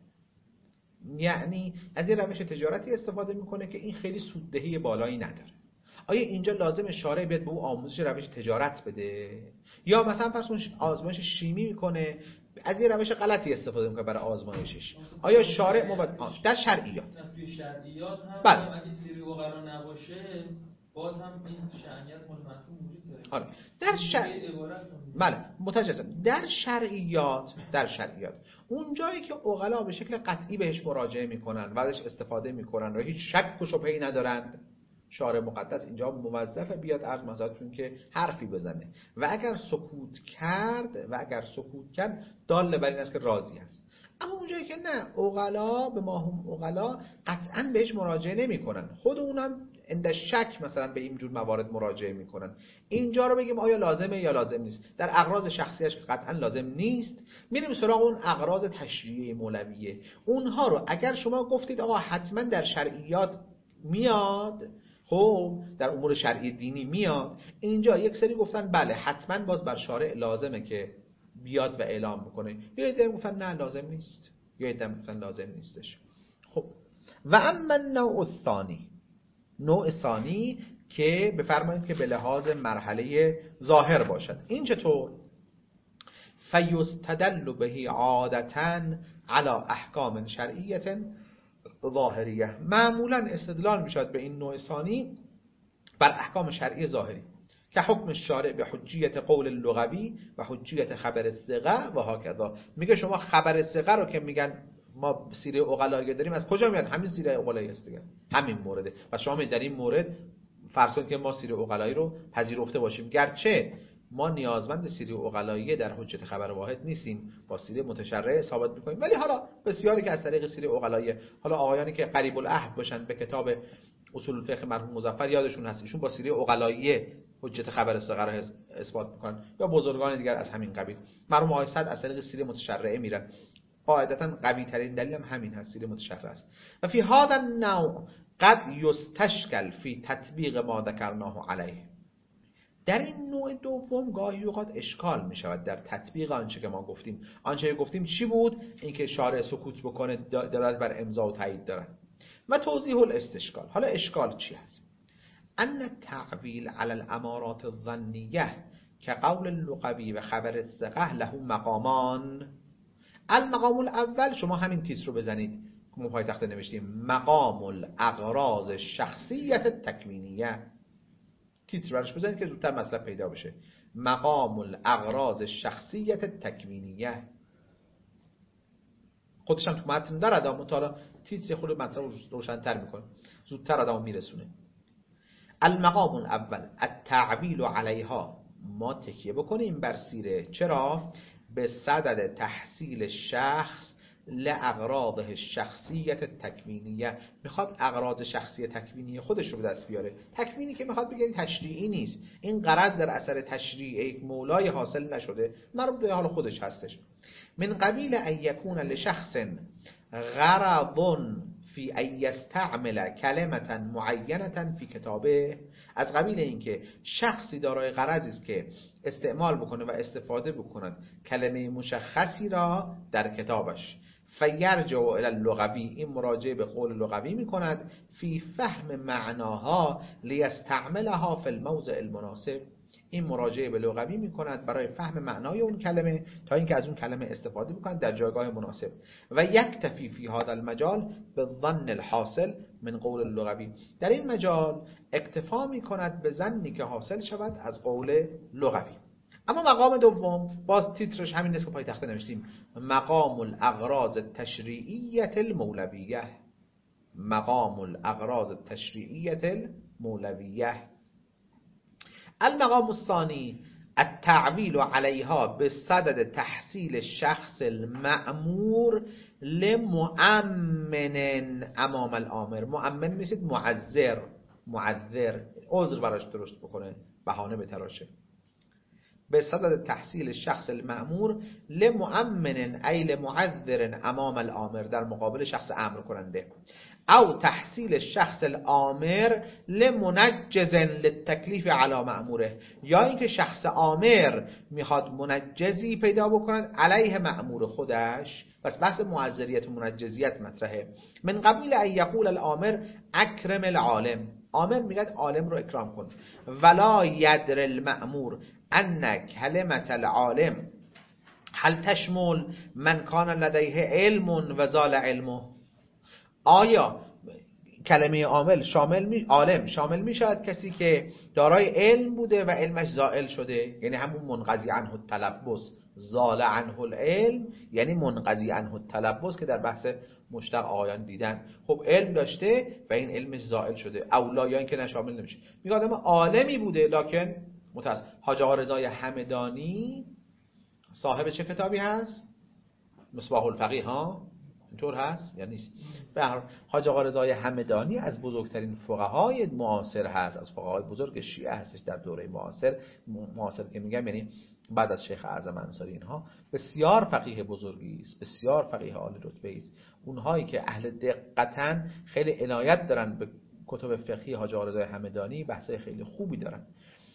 یعنی از این روش تجارتی استفاده میکنه که این خیلی سوددهی بالایی نداره. آیا اینجا لازم شارع بیاد به او آموزش روش تجارت بده؟ یا مثلا فرض کن آزمایش شیمی میکنه، از این روش غلطی استفاده میکنه برای آزمایشش، آیا شارع مباد در شرعیات توی شرعیات هم بله. اگه سری و قرار نباشه باز هم این شرعیت متمثل وجود داره. آره در شر... بله متجسم در شرعیات در شرعیات اون جایی که عقلا به شکل قطعی بهش مراجعه میکنن و ازش استفاده میکنن و هیچ شک و شبهه‌ای ندارند، شارع مقدس اینجا موظفه بیاد عرض مزادتون که حرفی بزنه و اگر سکوت کرد و اگر سکوت کرد دال بر این است که راضی است. اما اونجایی که نه، عقلا به ما هم عقلا قطعا بهش مراجعه نمیکنن، خود اونم عند شک مثلا به این جور موارد مراجعه میکنن. اینجا رو بگیم آیا لازمه یا لازم نیست، در اغراض شخصیش قطعا لازم نیست، میریم سراغ اون اغراض تشریعی مولویه. اونها رو اگر شما گفتید آقا حتما در شرعیات میاد، خب در امور شرعی دینی میاد، اینجا یک سری گفتن بله حتما باز بر شارع لازمه که بیاد و اعلام بکنه، یا ایده گفتن نه لازم نیست، یا ایده گفتن لازم نیستش. خب و اما النوع الثانی، نوع ثانی که بفرمایید که به لحاظ مرحله ظاهر باشد، این چطور؟ فیستدل به عادتاً علی احکام شرعیه ظاهریه. معمولا استدلال میشد به این نوع ثانی بر احکام شرعی ظاهری که حکم الشارع به حجیت قول اللغوی و حجیت خبر الثقه و هکذا. میگه شما خبر الثقه رو که میگن ما سیره عقلایی داریم، از کجا میاد؟ همین سیره عقلایی است دیگه، همین مورده. و شما در این مورد فرض کنید که ما سیره عقلایی رو پذیرفته باشیم، گرچه ما نیازمند سیره عقلایی در حجت خبر واحد نیستیم، با سیره متشرع ثابت میکنیم، ولی حالا بسیاری که از طریق سیره عقلایی، حالا آقایانی که قریب العهد باشن به کتاب اصول الفقه مرحوم مظفر یادشون هست، ایشون با سیره عقلایی حجت خبر الثقه رو اثبات میکنن، یا بزرگان دیگر از همین قبیل. مرحوم آقای صد از طریق سیره متشرعه میرن، قاعدتا قوی ترین دلیل هم همین هست، سیره متشرعه است. و فی هذا النوع قد یستشکل فی تطبیق ما ذکرناه علیه. در این نوع دوم گاهی اوقات اشکال می شود در تطبیق آنچه که ما گفتیم. آنچه که گفتیم چی بود؟ اینکه شارع سکوت بکنه دلالت بر امضا و تایید دارن. و توضیح الاستشکال، حالا اشکال چی هست؟ ان تعویل علی الامارات الظنیه که قول اللغوی و خبر الثقه له مقامان. المقام الاول، شما همین تیتر رو بزنید که ما پای تخته نوشتیم، مقام الاغراض شخصیت تکوینیه. تیتر برش بزنید که زودتر مطلب پیدا بشه. مقام الاغراض شخصیت تکوینیه. خودش هم تو متن داره، اما مطالعه تیتر خود مطلب رو روشن‌تر میکنه، زودتر آدمو میرسونه. المقام الاول التعویل علیها، ما تکیه بکنیم بر سیره. چرا؟ به صدد تحصیل شخص لاغراضه شخصیت تکوینیه، میخواد اغراض شخصی تکوینی خودش رو به دست بیاره. تکوینی که میخواد بگه تشریعی نیست، این غرض در اثر تشریع یک مولای حاصل نشده، مربوط به حال خودش هستش. من قبیل ان یکون لشخص غرض فی ان یستعمل کلمه معینه فی کتابه، از قبیل اینکه شخصی دارای غرضی است که استعمال بکنه و استفاده بکنه کلمه مشخصی را در کتابش، فیرجع الی اللغوی، این مراجعه به قول لغوی میکند، فی فهم معناها لیستعملها فی الموضع المناسب، این مراجعه به لغوی میکند برای فهم معنای اون کلمه تا اینکه از اون کلمه استفاده بکند در جایگاه مناسب. و یکتفی فی هذا المجال بالظن الحاصل من قول اللغوی، در این مجال اکتفا میکند به ظنی که حاصل شود از قول لغوی. اما مقام دوم، باز تیترش همین است که پای تخته نوشتیم، مقام الاغراض التشریعیه المولویه، مقام الاغراض التشریعیه المولویه. المقام الثانی التعویل علیها بصدد تحصیل الشخص المأمور لمؤمن امام الامر. مؤمن میشید معذر، معذر عذر براش درست بکنه، بهانه بتراشه. به صدد تحصیل شخص المأمور لمؤمن ای لمعذر امام الامر، در مقابل شخص امر کننده. او تحصیل شخص الامر لمنجز للتکلیف علی مأموره، یا اینکه شخص امر میخواد منجزی پیدا بکند علیه مأمور خودش، پس بحث معذریت و منجزیت مطرحه. من قبیل ان یقول الامر اکرم العالم، امر میگه عالم رو اکرام کن، ولا یدر المأمور ان کلمت العالم هل تشمل من کان لدیه علم و زال علمه، آیا کلمه عامل شامل می عالم شامل می شود کسی که دارای علم بوده و علمش زائل شده، یعنی همون منقضی عنه التلبس، زال عنه العلم یعنی منقضی عنه التلبس که در بحث مشتق آقایان دیدن. خب علم داشته و این علمش زائل شده، اولا یا اینکه نشامل نمیشه. میگه آدم عالمی بوده لکن متأسف. حاج آقا رضای همدانی صاحب چه کتابی هست؟ مصباح الفقیه ها، اینطور هست یا نیست؟ به هر حاج آقا رضای همدانی از بزرگترین فقهای معاصر هست، از فقهای بزرگ شیعه هستش در دوره معاصر. معاصر که میگم یعنی بعد از شیخ اعظم انصاری، اینها بسیار فقیه بزرگی است، بسیار فقیه عالی رتبه است. اونهایی که اهل دقتن خیلی عنایت دارن به کتب فقهی حاج آقا رضای همدانی، بحثای خیلی خوبی دارن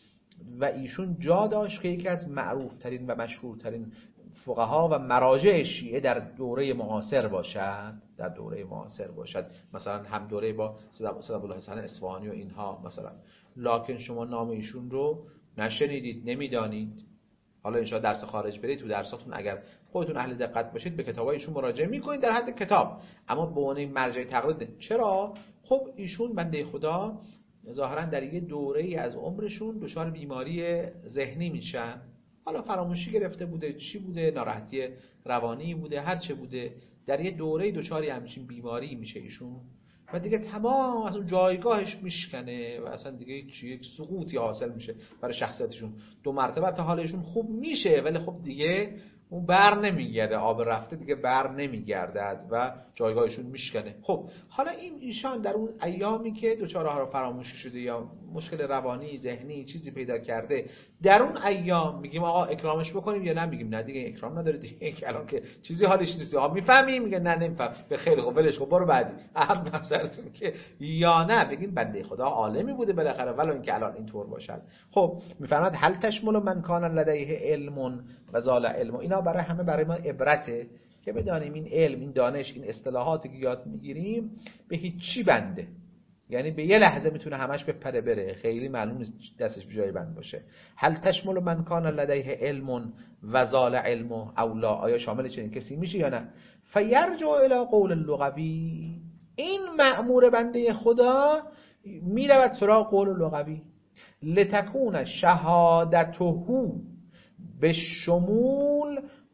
و ایشون جا داشت که یکی از معروف ترین و مشهورترین فقها و مراجع شیعه در دوره معاصر باشد، در دوره معاصر باشد، مثلا هم دوره با صدق الله حسن اصفهانی و اینها مثلا. لکن شما نام ایشون رو نشنیدید، نمیدانید. حالا انشاءالله درس خارج برید، تو درساتون اگر خودتون اهل دقت باشید به کتابای ایشون مراجعه میکنید در حد کتاب، اما به عنوان مرجع تقلید. چرا؟ خب ایشون بنده خدا ظاهرا در یه دوره‌ای از عمرشون دچار بیماری ذهنی میشن، حالا فراموشی گرفته بوده، چی بوده، ناراحتی روانی بوده، هر چه بوده، در یه دوره‌ای دچاری همچین بیماری میشه ایشون و دیگه تمام از اون جایگاهش میشکنه و اصلا دیگه چی یک سقوطی حاصل میشه برای شخصیتشون. دو مرتبه تا حالشون خوب میشه ولی خب دیگه اون بر نمیگرده، آب رفته دیگه بر نمیگردد و جایگاهشون میشکنه. خب حالا این ایشان در اون ایامی که دوچاره رو فراموشی شده یا مشکل روانی ذهنی چیزی پیدا کرده، در اون ایام میگیم آقا اکرامش بکنیم یا نه؟ میگیم نه دیگه اکرام نداره دیگه، الان که چیزی حالش نیست. آقا میفهمیم؟ میگه نه نمیفهم. به خیلی خوب ولش کن برو بعدی. هر نظرتون که یا نه بگیم بنده خدا عالمی بوده بالاخره ولو اینکه الان اینطور باشد. خب میفرماد هل تشمل من کان لدیه علم و زال علم، اینا برای همه برای ما عبرته که بدانیم این علم، این دانش، این اصطلاحاتی که یاد میگیریم به هیچ چی بنده، یعنی به یه لحظه میتونه همش به پره بره، خیلی معلوم نیست دستش به جای بند باشه. هل تشمل من کان لدیه علم و زال علم او لا، آیا شامل چنین کسی میشه یا نه؟ فیرجع الی قول اللغوی، این مأمور بنده خدا میرود سراغ قول لغوی. لتکون شهادته به شمول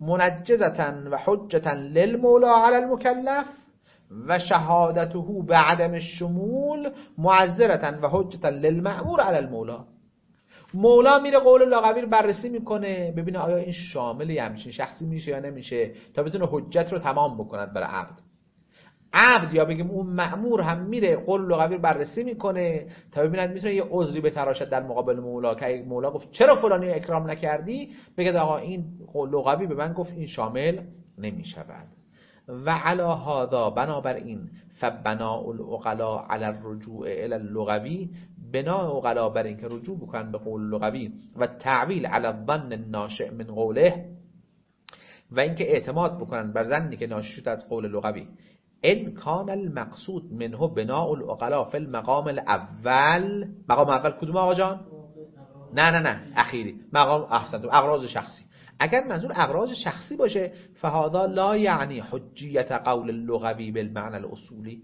منجزة و حجة للمولا علی المکلف و شهادته بعدم الشمول معذرة و حجة للمأمور علی المولا. مولا میره قول لغوی رو بررسی میکنه ببینه آیا این شامل همچین شخصی میشه یا نمیشه تا بتونه حجت رو تمام بکند برای عبد. عبد یا بگیم اون مأمور هم میره قول لغوی رو بررسی میکنه تا ببیند میتونه یه عذری بتراشد در مقابل مولا که اگه مولا گفت چرا فلانی اکرام نکردی، بگه آقا این قول لغوی به من گفت این شامل نمیشود. و علی هذا بنابراین فبناء العقلاء علی الرجوع الی اللغوی، بناء عقلا بر اینکه رجوع بکنن به قول لغوی و تعویل علی الظن الناشئ من قوله، و اینکه اعتماد بکنن بر ظنی که ناشئ شده از قول لغوی. ان کان المقصود منه بناء العقلاء فی المقام الاول. مقام اول کدوم آقا جان؟ نه نه نه اخیری مقام احسنتم اغراض شخصی. اگر منظور اغراض شخصی باشه فهذا لا یعنی حجیت قول اللغوی بالمعنى الاصولی،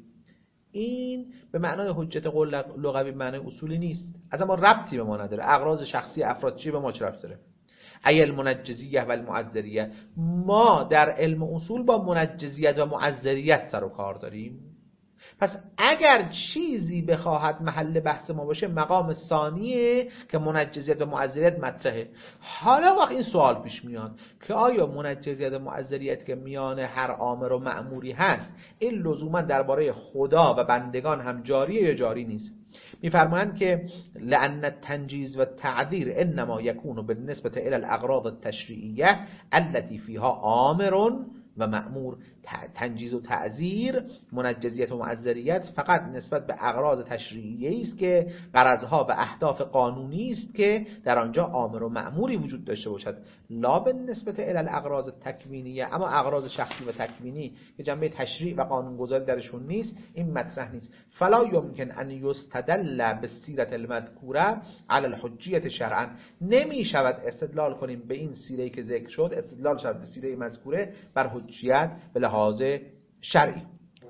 این به معنای حجت قول لغوی به معنای اصولی نیست، اصلا ما ربطی به ما نداره. اغراض شخصی افراد چی به ما چه ربط داره؟ ای المنجزیه و المعذریه، ما در علم اصول با منجزیت و معذریت سر و کار داریم. پس اگر چیزی بخواهد محل بحث ما باشه مقام ثانیه که منجزیت و معذریت مطرحه. حالا وقت این سوال پیش میاد که آیا منجزیت و معذریت که میان هر آمر و مأموری هست این لزوما درباره خدا و بندگان هم جاریه یا جاری نیست؟ میفرمایند که لأن التنجیز و تعذیر انما یکون بالنسبه الى الاغراض التشریعیه التي فيها آمر و مأمور. تنجیز و تعذیر، منجزیت و معذریت فقط نسبت به اغراض تشریعی است که غرضها و اهداف قانونی است که در آنجا آمر و مأموری وجود داشته باشد، لا به نسبت الی الاغراض تکوینیه. اما اغراض شخصی و تکوینی که جنبه تشریع و قانونگذاری درشون نیست این مطرح نیست. فلا یمکن ان یستدل بالسیره المذکوره علی الحجیه شرعا، نمی شود استدلال کنیم به این سیره‌ای که ذکر شد، استدلال شود به سیره مذکوره بر حجیت به لحاظ شرعی.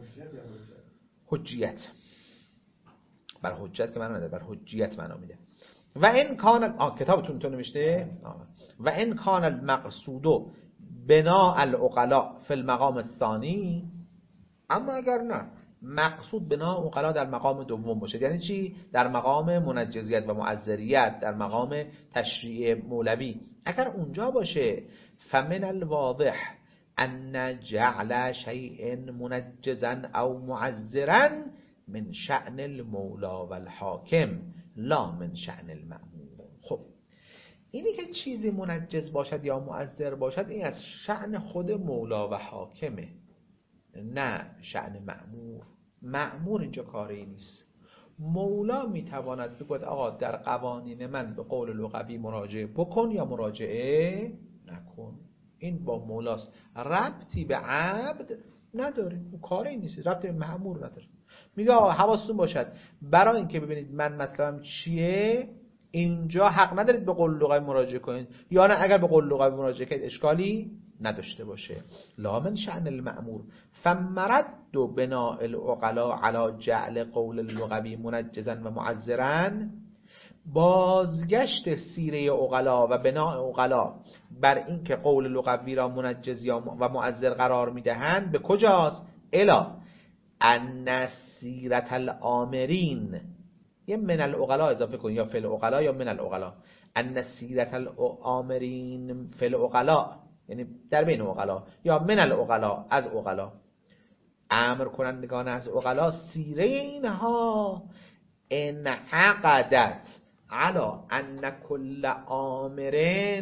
حجیت بر حجت که معنا نداره، بر حجیت معنا میده. و این کان آه کتابتون تو نوشته و این کان المقصود بناء العقلاء فی المقام الثانی، اما اگر نه مقصود بناء عقلاء در مقام دوم باشه، یعنی چی؟ در مقام منجزیت و معذریت، در مقام تشریع مولوی، اگر اونجا باشه فمن الواضح ان جعل شیء منجزا او معذرا من شأن المولا و الحاکم لا من شأن المأمور. خب اینی که چیزی منجز باشد یا معذر باشد این از شأن خود مولا و حاکمه، نه شأن مأمور. مأمور اینجا کاری نیست. مولا میتواند بگوید آقا در قوانین من به قول لغوی مراجعه بکن یا مراجعه نکن، این با مولاست، ربطی به عبد نداره، او کاری نیست، ربطی به مأمور نداره. میگه آقا حواستون باشد برای اینکه ببینید من مطلبم چیه اینجا حق ندارید به قول لغوی مراجعه کنید، یا نه اگر به قول لغوی مراجعه کنید اشکالی نداشته باشه. لا من شأن المأمور فمرد بناء العقلاء على جعل قول اللغوی منجزا و معذرا، بازگشت سیره عقلا و بناء عقلا بر این که قول لغوی را منجز و معذر قرار میدهند به کجاست؟ الا ان سیرت الامرین، یه من العقلا اضافه کن، یا فی العقلا یا من العقلا، ان سیرت الامرین فی العقلا یعنی در بین عقلا، یا من العقلا از عقلا، امر کنندگان از عقلا سیره اینها انعقدت على ان كل آمر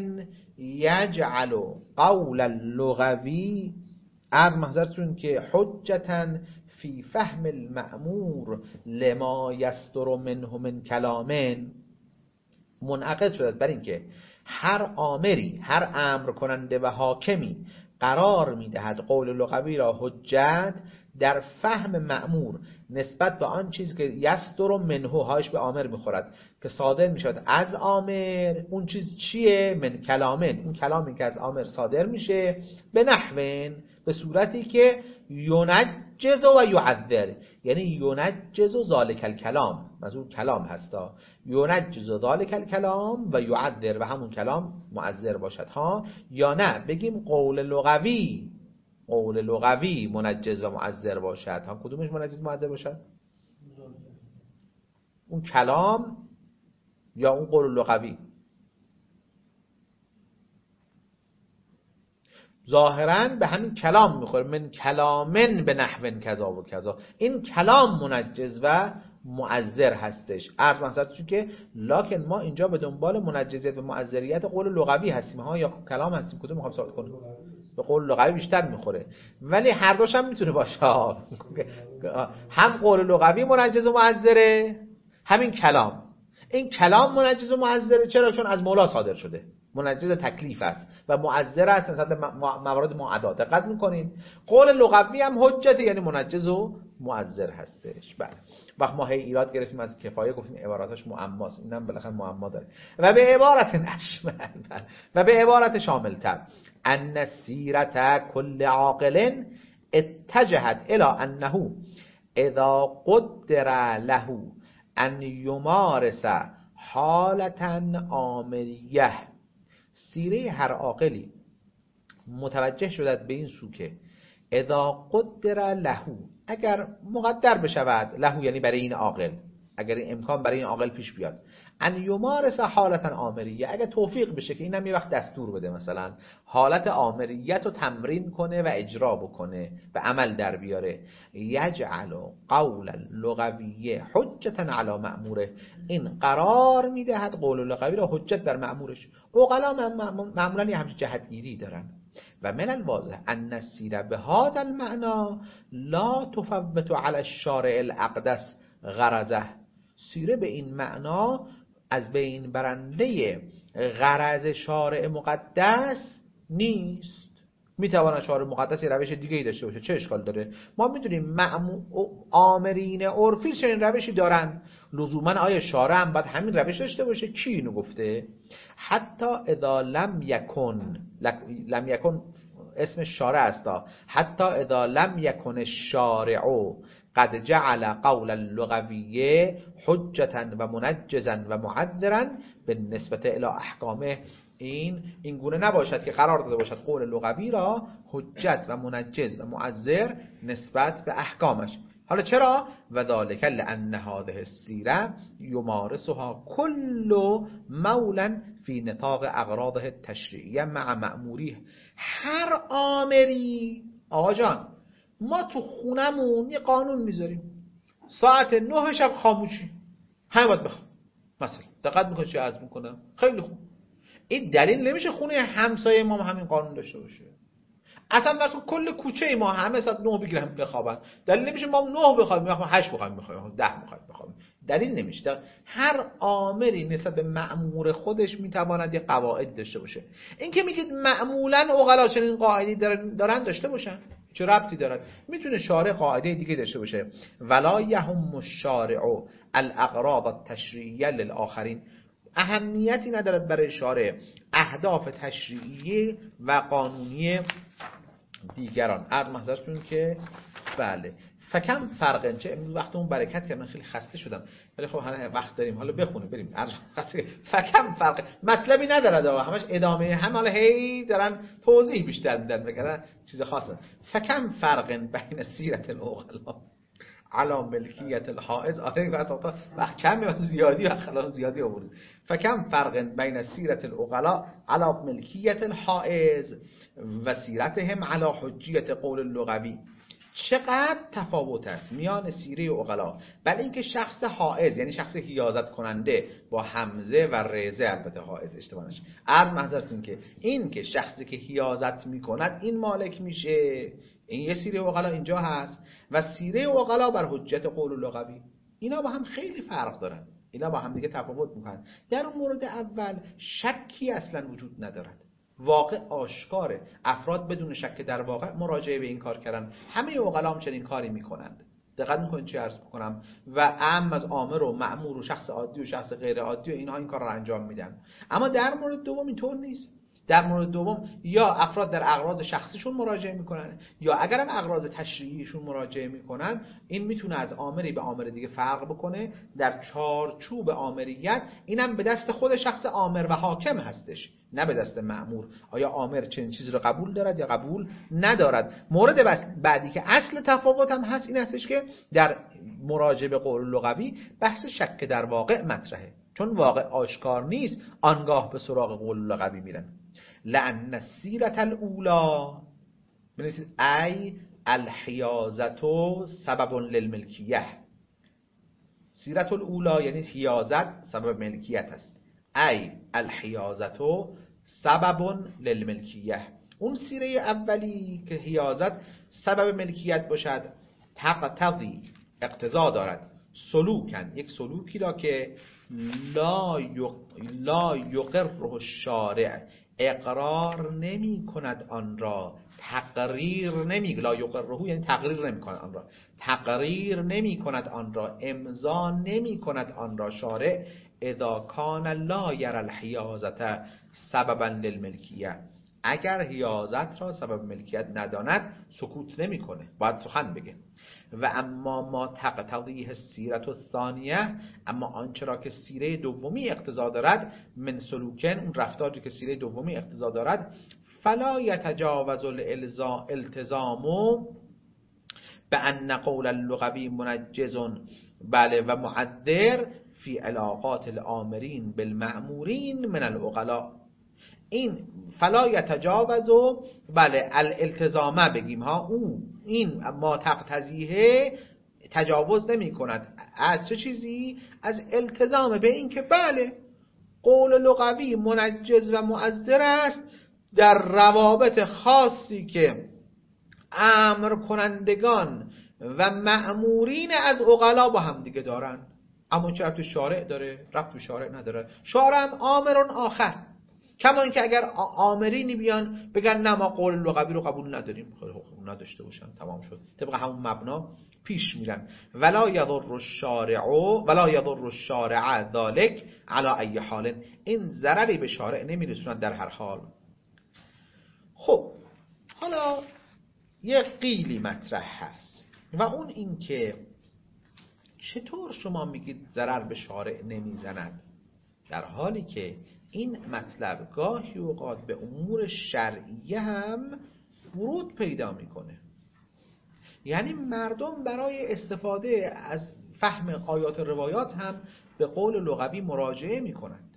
یجعل قول اللغوی، از محضرتون که حجتا فی فهم المأمور لما یستر منه من کلامن، منعقد شد بر این که هر آمری، هر امر کننده و حاکمی قرار میدهد قول لغوی را حجت در فهم مأمور نسبت به آن چیزی که یستر منه هاش به آمر میخورد که صادر میشود از آمر. اون چیز چیه؟ من کلامن، اون کلامی که از آمر صادر میشه به نحوین، به صورتی که یونج ینجز و یعذر، یعنی ینجز ذالک الکلام، منظور کلام هستا، ینجز ذالک الکلام و یعذر، و همون کلام معذر باشد ها. یا نه بگیم قول لغوی، قول لغوی منجز و معذر باشد ها. کدومش منجز معذر باشد؟ اون کلام یا اون قول لغوی؟ ظاهراً به همین کلام میخوره، من کلامن به نحو کذا و کذا، این کلام منجز و معذر هستش. عرض مثلا که لکن ما اینجا به دنبال منجزیت و معذریت قول لغوی هستیم ها یا کلام هستیم، کدوم میخوام ثابت کنیم؟ به قول لغوی بیشتر میخوره، ولی هر دوش هم میتونه باشه، هم قول لغوی منجز و معذره، همین کلام. این کلام منجز و معذره چرا؟ چون از مولا صادر شده، منجز تکلیف است و معذر است نسبت به موارد معدا. دقت میکنین قول لغوی هم حجت، یعنی منجز و معذر هستش. بله وقت ما هی ایراد گرفتیم از کفایه، گفتیم عباراتش معماست، اینم بالاخره معما داره. و به عبارت نشمل و به عبارت شاملتر، ان سیرت کل عاقل اتجهت الى انه اذا قدر له ان یمارس حالتا آمریه، سیره هر عاقلی متوجه شدد به این سو که اذا قدر له، اگر مقدر بشود، له یعنی برای این عاقل، اگر این امکان برای این عاقل پیش بیاد، ان یمارس حالتا آمریه، اگر توفیق بشه که اینم یه وقت دستور بده، مثلا حالت آمریت رو تمرین کنه و اجرا بکنه و عمل در بیاره، یجعل قول لغویه حجتا علی مأموره، این قرار میدهد قول لغوی را حجت بر مأمورش. عقلا معمولا یه همچین جهتگیری دارن. و من الواضح ان السیره به هذا المعنى لا تفوت علی الشارع الاقدس غرضه، سیره به این معنا از بین برنده غرض شارع مقدس نیست. میتواند شارع مقدس یه روش دیگه ای داشته باشه، چه اشکال داره؟ ما میدونیم آمرین عرفی چنین روشی دارن، لزوما آیا شارع هم باید همین روش داشته باشه؟ کی اینو گفته؟ حتی اذا لم یکن، لم یکن اسم شارع است، حتی اذا لم یکن الشارع قد جعل قول اللغویه حجتا و منجزا و معذرا به نسبت الی احکامه، این این گونه نباشد که قرار داده باشد قول لغوی را حجت و منجز و معذر نسبت به احکامش. حالا چرا؟ و ذالک لان هذه السیره یمارسها کل مولا فی نطاق اغراضه التشریعیه مع مأموریه. هر آمری، آقا جان ما تو خونمون یه قانون میذاریم، ساعت نه شب خاموشی، همه باید بخوام مثلا. دقت میکنی چی عرض میکنم؟ خیلی خوب. این دلیل نمیشه خونه همسایه ما همین قانون داشته باشه. اصلا واسه کل کوچه ما همه ساعت نه بگیرن بخوابن، دلیل نمیشه ما نه بخوایم، ما هشت بخوایم بخوایم، ده بخوایم بخوایم، دلیل نمیشه. هر آمری نسبت به مأمور خودش میتواند یه قواعد داشته باشه. این که میگید معمولا عقلا چنین قاعده‌ای دارن داشته باشن، چه ربطی دارد؟ میتونه شارع قاعده دیگه داشته باشه. ولا یهم الشارع الاغراض التشریعیه للآخرین، اهمیتی ندارد برای شارع اهداف تشریعی و قانونی دیگران. عرض محضرتون که بله فکم فرقن، چه امروز وقتمون برکت کرد، من خیلی خسته شدم ولی خب حالا وقت داریم، حالا بخونیم بریم. عرض فکم فرق مطلبی نداره، همش ادامه هم، حالا هی دارن توضیح بیشتر میدن بگن چیز خاصه. فکم فرقن بین سیرت العقلا علی ملکیت الحائز، آره وقت کمی وقت زیادی و خلاص زیادی آورد. فکم فرق بین سیرت العقلا علی ملکیت الحائز و سیرتهم علی حجیت قول اللغوی، چقدر تفاوت است میان سیره عقلا، بل اینکه شخص حائز یعنی شخص حیازت کننده با همزه و رزه، البته حائز اشتباهش، عرض محضرتون که این که شخصی که حیازت میکند این مالک میشه، این یه سیره عقلا اینجا هست، و سیره عقلا بر حجت قول لغوی. اینا با هم خیلی فرق دارن، اینا با هم دیگه تفاوت میکنن. در مورد اول شکی اصلا وجود ندارد، واقع آشکاره، افراد بدون شک در واقع مراجعه به این کار کردن، همه عقلا هم چنین کاری میکنند. دقت میکنید چی عرض میکنم؟ و عام از آمر و مأمور و شخص عادی و شخص غیر عادی و اینها این کار رو انجام میدن. اما در مورد دوم اینطور نیست. در مورد دوم یا افراد در اغراض شخصیشون مراجعه میکنن یا اگرم اغراض تشریعیشون مراجعه میکنن، این میتونه از آمری به آمر دیگه فرق بکنه. در چارچوب آمریت اینم به دست خود شخص آمر و حاکم هستش، نه به دست مأمور. آیا آمر چنین چیزی رو قبول دارد یا قبول ندارد؟ مورد بعدی که اصل تفاوت هم هست این هستش که در مراجعه به قول لغوی بحث شک در واقع مطرحه، چون واقع آشکار نیست، آنگاه به سراغ قول لغوی میرن. لأن السیرة الاولی بنویسید ای الحیازت سبب للملکیه. سیرة الاولی یعنی حیازت سبب ملکیت است. ای الحیازت سبب للملکیه. اون سیره اولی که حیازت سبب ملکیت باشد تقتضی اقتضا دارد سلوکن، یک سلوکی را که لا لا یقره الشارع، اقرار نمی کند آن را، تقریر نمی لا یقره یعنی تقریر نمی کند آن را، تقریر نمی کند آن را، امضا نمی کند آن را شارع. اذا کان لا یری الحیازت سببا للملکیه، اگر حیازت را سبب ملکیت نداند سکوت نمی کنه، باید سخن بگه. و اما ما تقتضیه السیرة الثانیه، اما آنچه را که سیره دومی اقتضا دارد، من سلوکن، اون رفتاری که سیره دومی اقتضا دارد، فلا یتجاوز الالتزام به ان قول اللغوی منجز بله و معذر فی علاقات الامرین بالمأمورین من العقلاء. این فلا یتجاوز بله الالتزامه بگیم ها، او این ما تقتضیه تجاوز نمی کند از چه چیزی؟ از التزام به این که بله قول لغوی منجز و معذر است در روابط خاصی که امر کنندگان و مأمورین از عقلا با هم دیگه دارن. اما چه ربط شارع داره؟ ربط شارع نداره. شارع هم آمرون آخر، کما اینکه اگر آمرینی بیان بگن نه ما قول لغوی رو قبول نداریم، خیلی خوب نداشته باشن، تمام شد، طبق همون مبنا پیش میرن. ولا یضر الشارع ولا یضر الشارع ذلك علی ای حال، این ضرری به شارع نمیرسوند در هر حال. خب حالا یک قیلی مطرح هست و اون این که چطور شما میگید ضرر به شارع نمیزند، در حالی که این مطلب گاهی اوقات به امور شرعیه هم ورود پیدا میکنه. یعنی مردم برای استفاده از فهم آیات روایات هم به قول لغوی مراجعه میکنند،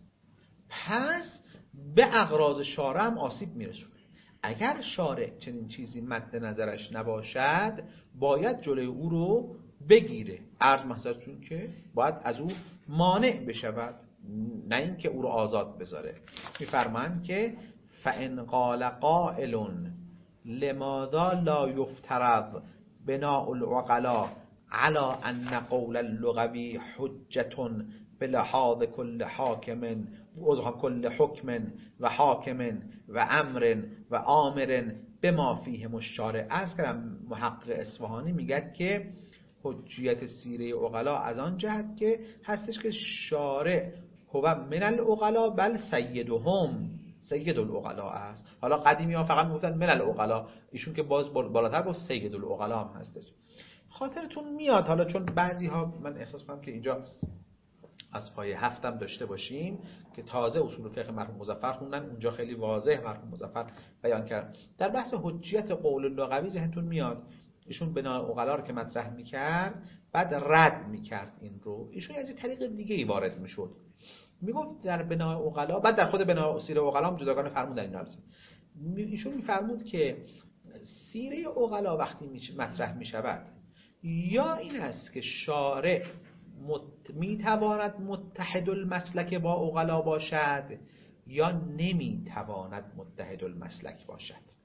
پس به اغراض شارع هم آسیب میرسونه. اگر شارع چنین چیزی مد نظرش نباشد باید جلوی او رو بگیره، عرض محضرتون که باید از او مانع بشود، نه اینکه او رو آزاد بذاره. میفرمایند که فَإِنْ قَالَ قَائِلٌ لِمَاذَا لَا يُفْتَرَضْ بِنَاءُ الْعُقَلَاءِ عَلَى أَنَّ قَوْلَ اللُّغَوِيِّ حُجَّةٌ بِلِحَاظِ كُلِّ حاکم كُلِّ حُکْمٍ و حاکم و امر و آمر بما فیهم الشارع. عرض کردم محقق اصفهانی میگه که حجیت سیره عقلا از آن جهت که هستش که شارع هو من العقلا بل سیدهم، سید العقلا است. حالا قدیمی ها فقط میگفتن من العقلا، ایشون که باز بالاتر گفت سید العقلا هم هستش. خاطرتون میاد حالا چون بعضی ها من احساس کنم که اینجا از پای هفتم داشته باشیم که تازه اصول فقه مرحوم مظفر خوندن، اونجا خیلی واضح مرحوم مظفر بیان کرد. در بحث حجیت قول لغوی ذهنتون میاد ایشون بنا عقلا رو که مطرح میکرد بعد رد میکرد این رو، ایشون از طریق دیگه ای وارد میشد، میگفت در بنا عقلا، بعد در خود بنا سیره عقلا هم جداگانه فرمودن این نرسه. ایشون میفرمود که سیره عقلا وقتی مطرح میشود یا این است که شارع مت... میتواند متحد المسلک با عقلا باشد یا نمیتواند متحد المسلک باشد.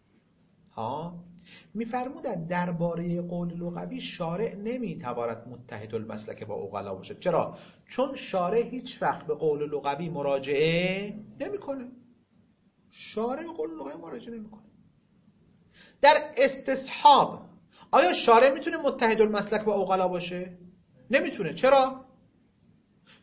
ها میفرمودند درباره قول لغوی شارع نمیتواند متحد المسلک با عقلا باشد. چرا؟ چون شارع هیچ وقت به قول لغوی مراجعه نمیکنه. شارع به قول لغوی مراجعه نمیکنه. در استصحاب آیا شارع میتونه متحد المسلک با عقلا باشه؟ نمیتونه. چرا؟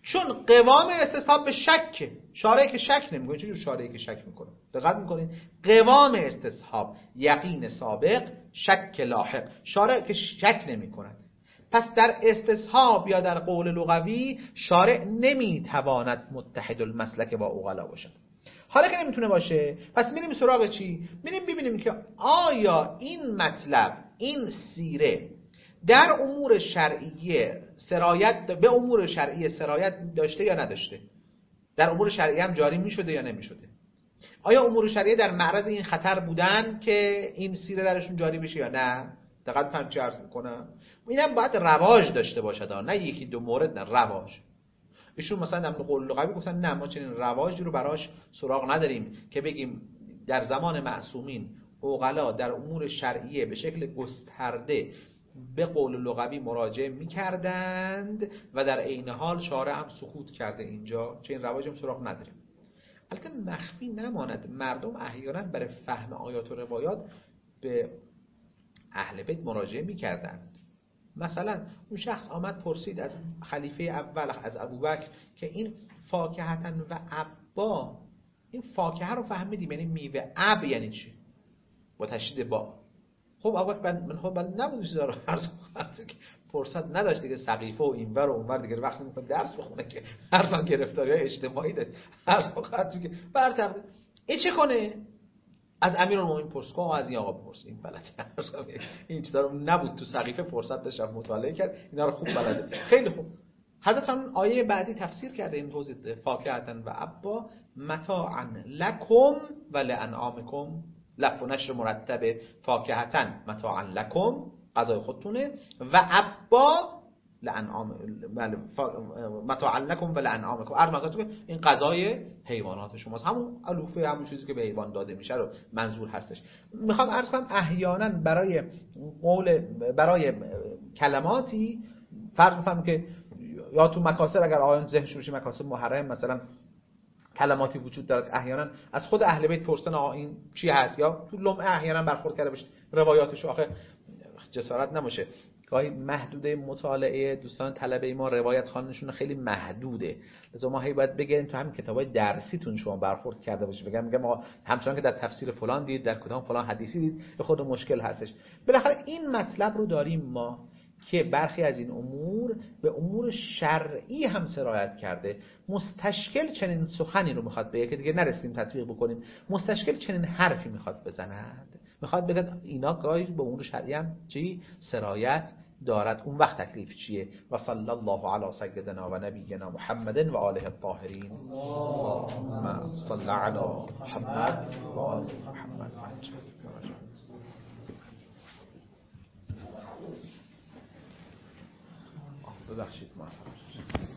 چون قوام استصحاب به شک، شارعی که شک نمیکنه. چه جور شارعی که شک میکنه؟ دقت میکنید قوام استصحاب یقین سابق، شک لاحق، شارع که شک نمیکند. پس در استصحاب یا در قول لغوی شارع نمیتواند متحد المسلک با عقلا باشد. حالا که نمیتونه باشه، پس میریم سراغ چی؟ میریم ببینیم که آیا این مطلب، این سیره در امور شرعیه سرایت به امور شرعیه سرایت داشته یا نداشته؟ در امور شرعیه هم جاری میشده یا نمیشده؟ آیا امور شرعیه در معرض این خطر بودن که این سیره درشون جاری بشه یا نه؟ دقیق فهم چی عرض میکنم؟ اینم باید رواج داشته باشد، نه یکی دو مورد، نه رواج. ایشون مثلا در قول لغوی گفتن نه ما چنین رواجی رو براش سراغ نداریم که بگیم در زمان معصومین عقلا در امور شرعیه به شکل گسترده به قول لغوی مراجعه می‌کردند و در عین حال شارع هم سکوت کرده. اینجا چنین رواجی هم سراغ نداریم. البته مخفی نماند مردم احیانا برای فهم آیات و روایات به اهل بیت مراجعه می‌کردند. مثلا اون شخص آمد پرسید از خلیفه اول از ابوبکر که این فاکهتن و عبا، این فاکهه رو فهمیدیم یعنی میوه، عب یعنی چی؟ با تشدید با. خب ابوبکر من خب بل نبود چیزا رو عرض کنم که فرصت نداشت دیگه، سقیفه و اینور و اونور دیگه وقتی می‌خواد درس بخونه که هر وقت گرفتاری‌های اجتماعی داره هر وقت که بر تقدیر این چه کنه؟ از امیرالمومنین پرس کن، از این آقا پرس، این بلده. این چیزا رو نبود تو سقیفه فرصت داشت مطالعه کرد، اینا رو خوب بلده. خیلی خوب. حضرت هم آیه بعدی تفسیر کرده این توضیح فاکهتن و عبا متاعا لکم و لانعامکم. لف و نشر مرتب فاکهتن متاعا لکم غذای خودتونه و عبا لانعام متاعا لکم و لانعامکم. عرض نظرت که این غذای حیوانات شماست، همون علوفه، همون چیزی که به حیوان داده میشه رو منظور هستش. میخوام عرض کنم احیانا برای قول برای کلماتی فرض بفرمایید که یا تو مکاسب اگر آیان ذهنش روشی مکاسب محرم مثلا کلماتی وجود دارد، احیانا از خود اهل بیت پرسن آقا این چی هست، یا تو لمعه احیانا برخورد کرده باشید روایاتش. آخه جسارت نباشه گاهی محدوده مطالعه دوستان طلبه ما روایت خوانشون خیلی محدوده، لذا ما هی باید بگیم تو همین کتابای درسیتون شما برخورد کرده باشید. بگم میگم آقا همچنان که در تفسیر فلان دید، در کتاب فلان حدیثی دید، به خود مشکل هستش. بالاخره این مطلب رو داریم ما که برخی از این امور به امور شرعی هم سرایت کرده. مستشکل چنین سخنی رو میخواد بگه که دیگه نرسیدیم تطبیق بکنیم. مستشکل چنین حرفی میخواد بزند، میخواد بگه اینا گاهی به امور شرعی هم چی سرایت دارد. اون وقت تکلیف چیه؟ و صلی الله علی سیدنا و نبینا محمد و آله الطاهرین. اللهم صل علی محمد و آل محمد. ببخشید ما